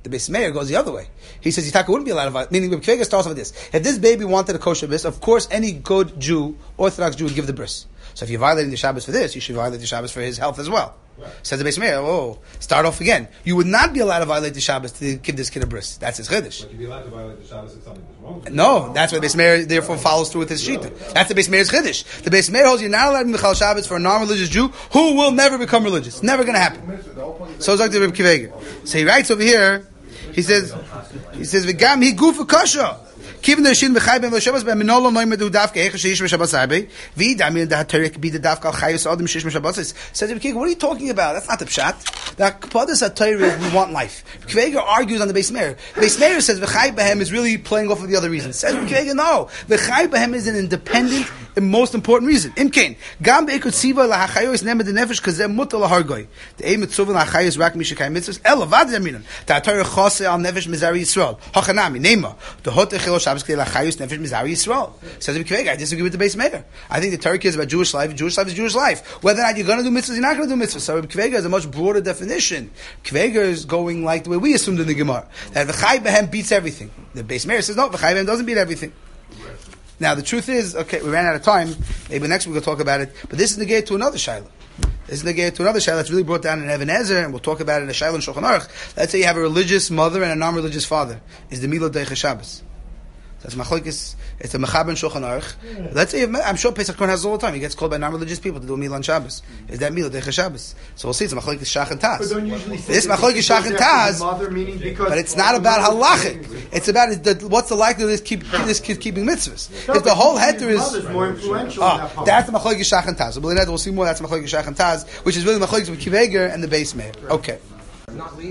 S1: The Beis Meir goes the other way. He says Yitaka wouldn't be allowed to violate. Meaning, Reb Kiva starts off with this: if this baby wanted a kosher bris, of course, any good Jew, Orthodox Jew, would give the bris. So if you're violating the Shabbos for this, you should violate the Shabbos for his health as well. Right. Says the Beis Meir, start off again. You would not be allowed to violate the Shabbos to give this kid a bris. That's his chiddush.
S8: But you'd be allowed to violate the Shabbos if something was wrong with it.
S1: No, that's why the Beis Meir therefore follows through with his shita. That's the Beis Meir's chiddush. The Beis Meir holds you're not allowed to Michal Shabbos for a non-religious Jew who will never become religious. Never going to happen. So it's like the Reb Kiva. So he writes over here. He says, "V'gam hi gufa kasha." Even the Shin v'chai ben v'shabbos ben minolo noy medu dafka eicha sheish v'shabbos harbe v'idamir da haterik be the dafka al chayus adam sheish v'shabbos. Says the Kiva, what are you talking about? That's not the pshat. The kapadas haterik, we want life. Kveiger argues on the Beis Meir. Beis Meir says v'chai behem is really playing off of the other reasons. Says Kveiger, no. V'chai behem is an independent and most important reason. Imkain gam beikut siva lahachayos nemed the nefesh kazem mutal lahargoy. The aim mitzvah lahachayos rak mishakay mitzvahs elavad zeminan. The haterik chase al nefesh mizari Yisrael. Hachanami nema the hotechilo Shabbos k'lei lachayos nefesh mizari Yisrael. Says the Kveiger, I disagree with the Beis Meir. I think the Torah is about Jewish life. Jewish life is Jewish life. Whether or not you're going to do mitzvahs, you're not going to do mitzvahs. So Kveiger is a much broader definition. Kveiger is going like the way we assumed in the Gemara that v'chai behem beats everything. The Beis Meir says no, v'chai behem doesn't beat everything. Now the truth is, okay, we ran out of time. Maybe next week we'll talk about it. But this is the gate to another shaila. This is the gate to another shaila that's really brought down in Even Ezer, and we'll talk about it in the shaila in Shulchan Aruch. Let's say you have a religious mother and a non-religious father. Is the Milo Deicha Shabbos? That's machlokes. It's a mechaber in Shulchan Aruch. Let's say I'm sure Pesach Kohen has it all the time. He gets called by non-religious people to do a meal on Shabbos. Is that Milo Deicha Shabbos? So we'll see. It's a machlokes Shach and Taz.
S3: But don't usually say
S1: this machlokes Shach and Taz. But it's not about halachic. It's about what's the likelihood of this kid keeping mitzvahs. If the whole heter is
S3: more influential.
S1: That's the machlokes Shach and Taz. We'll see more. That's the machlokes Shach and Taz, which is really machlokes with Kveiger and the Beis Meir. Okay.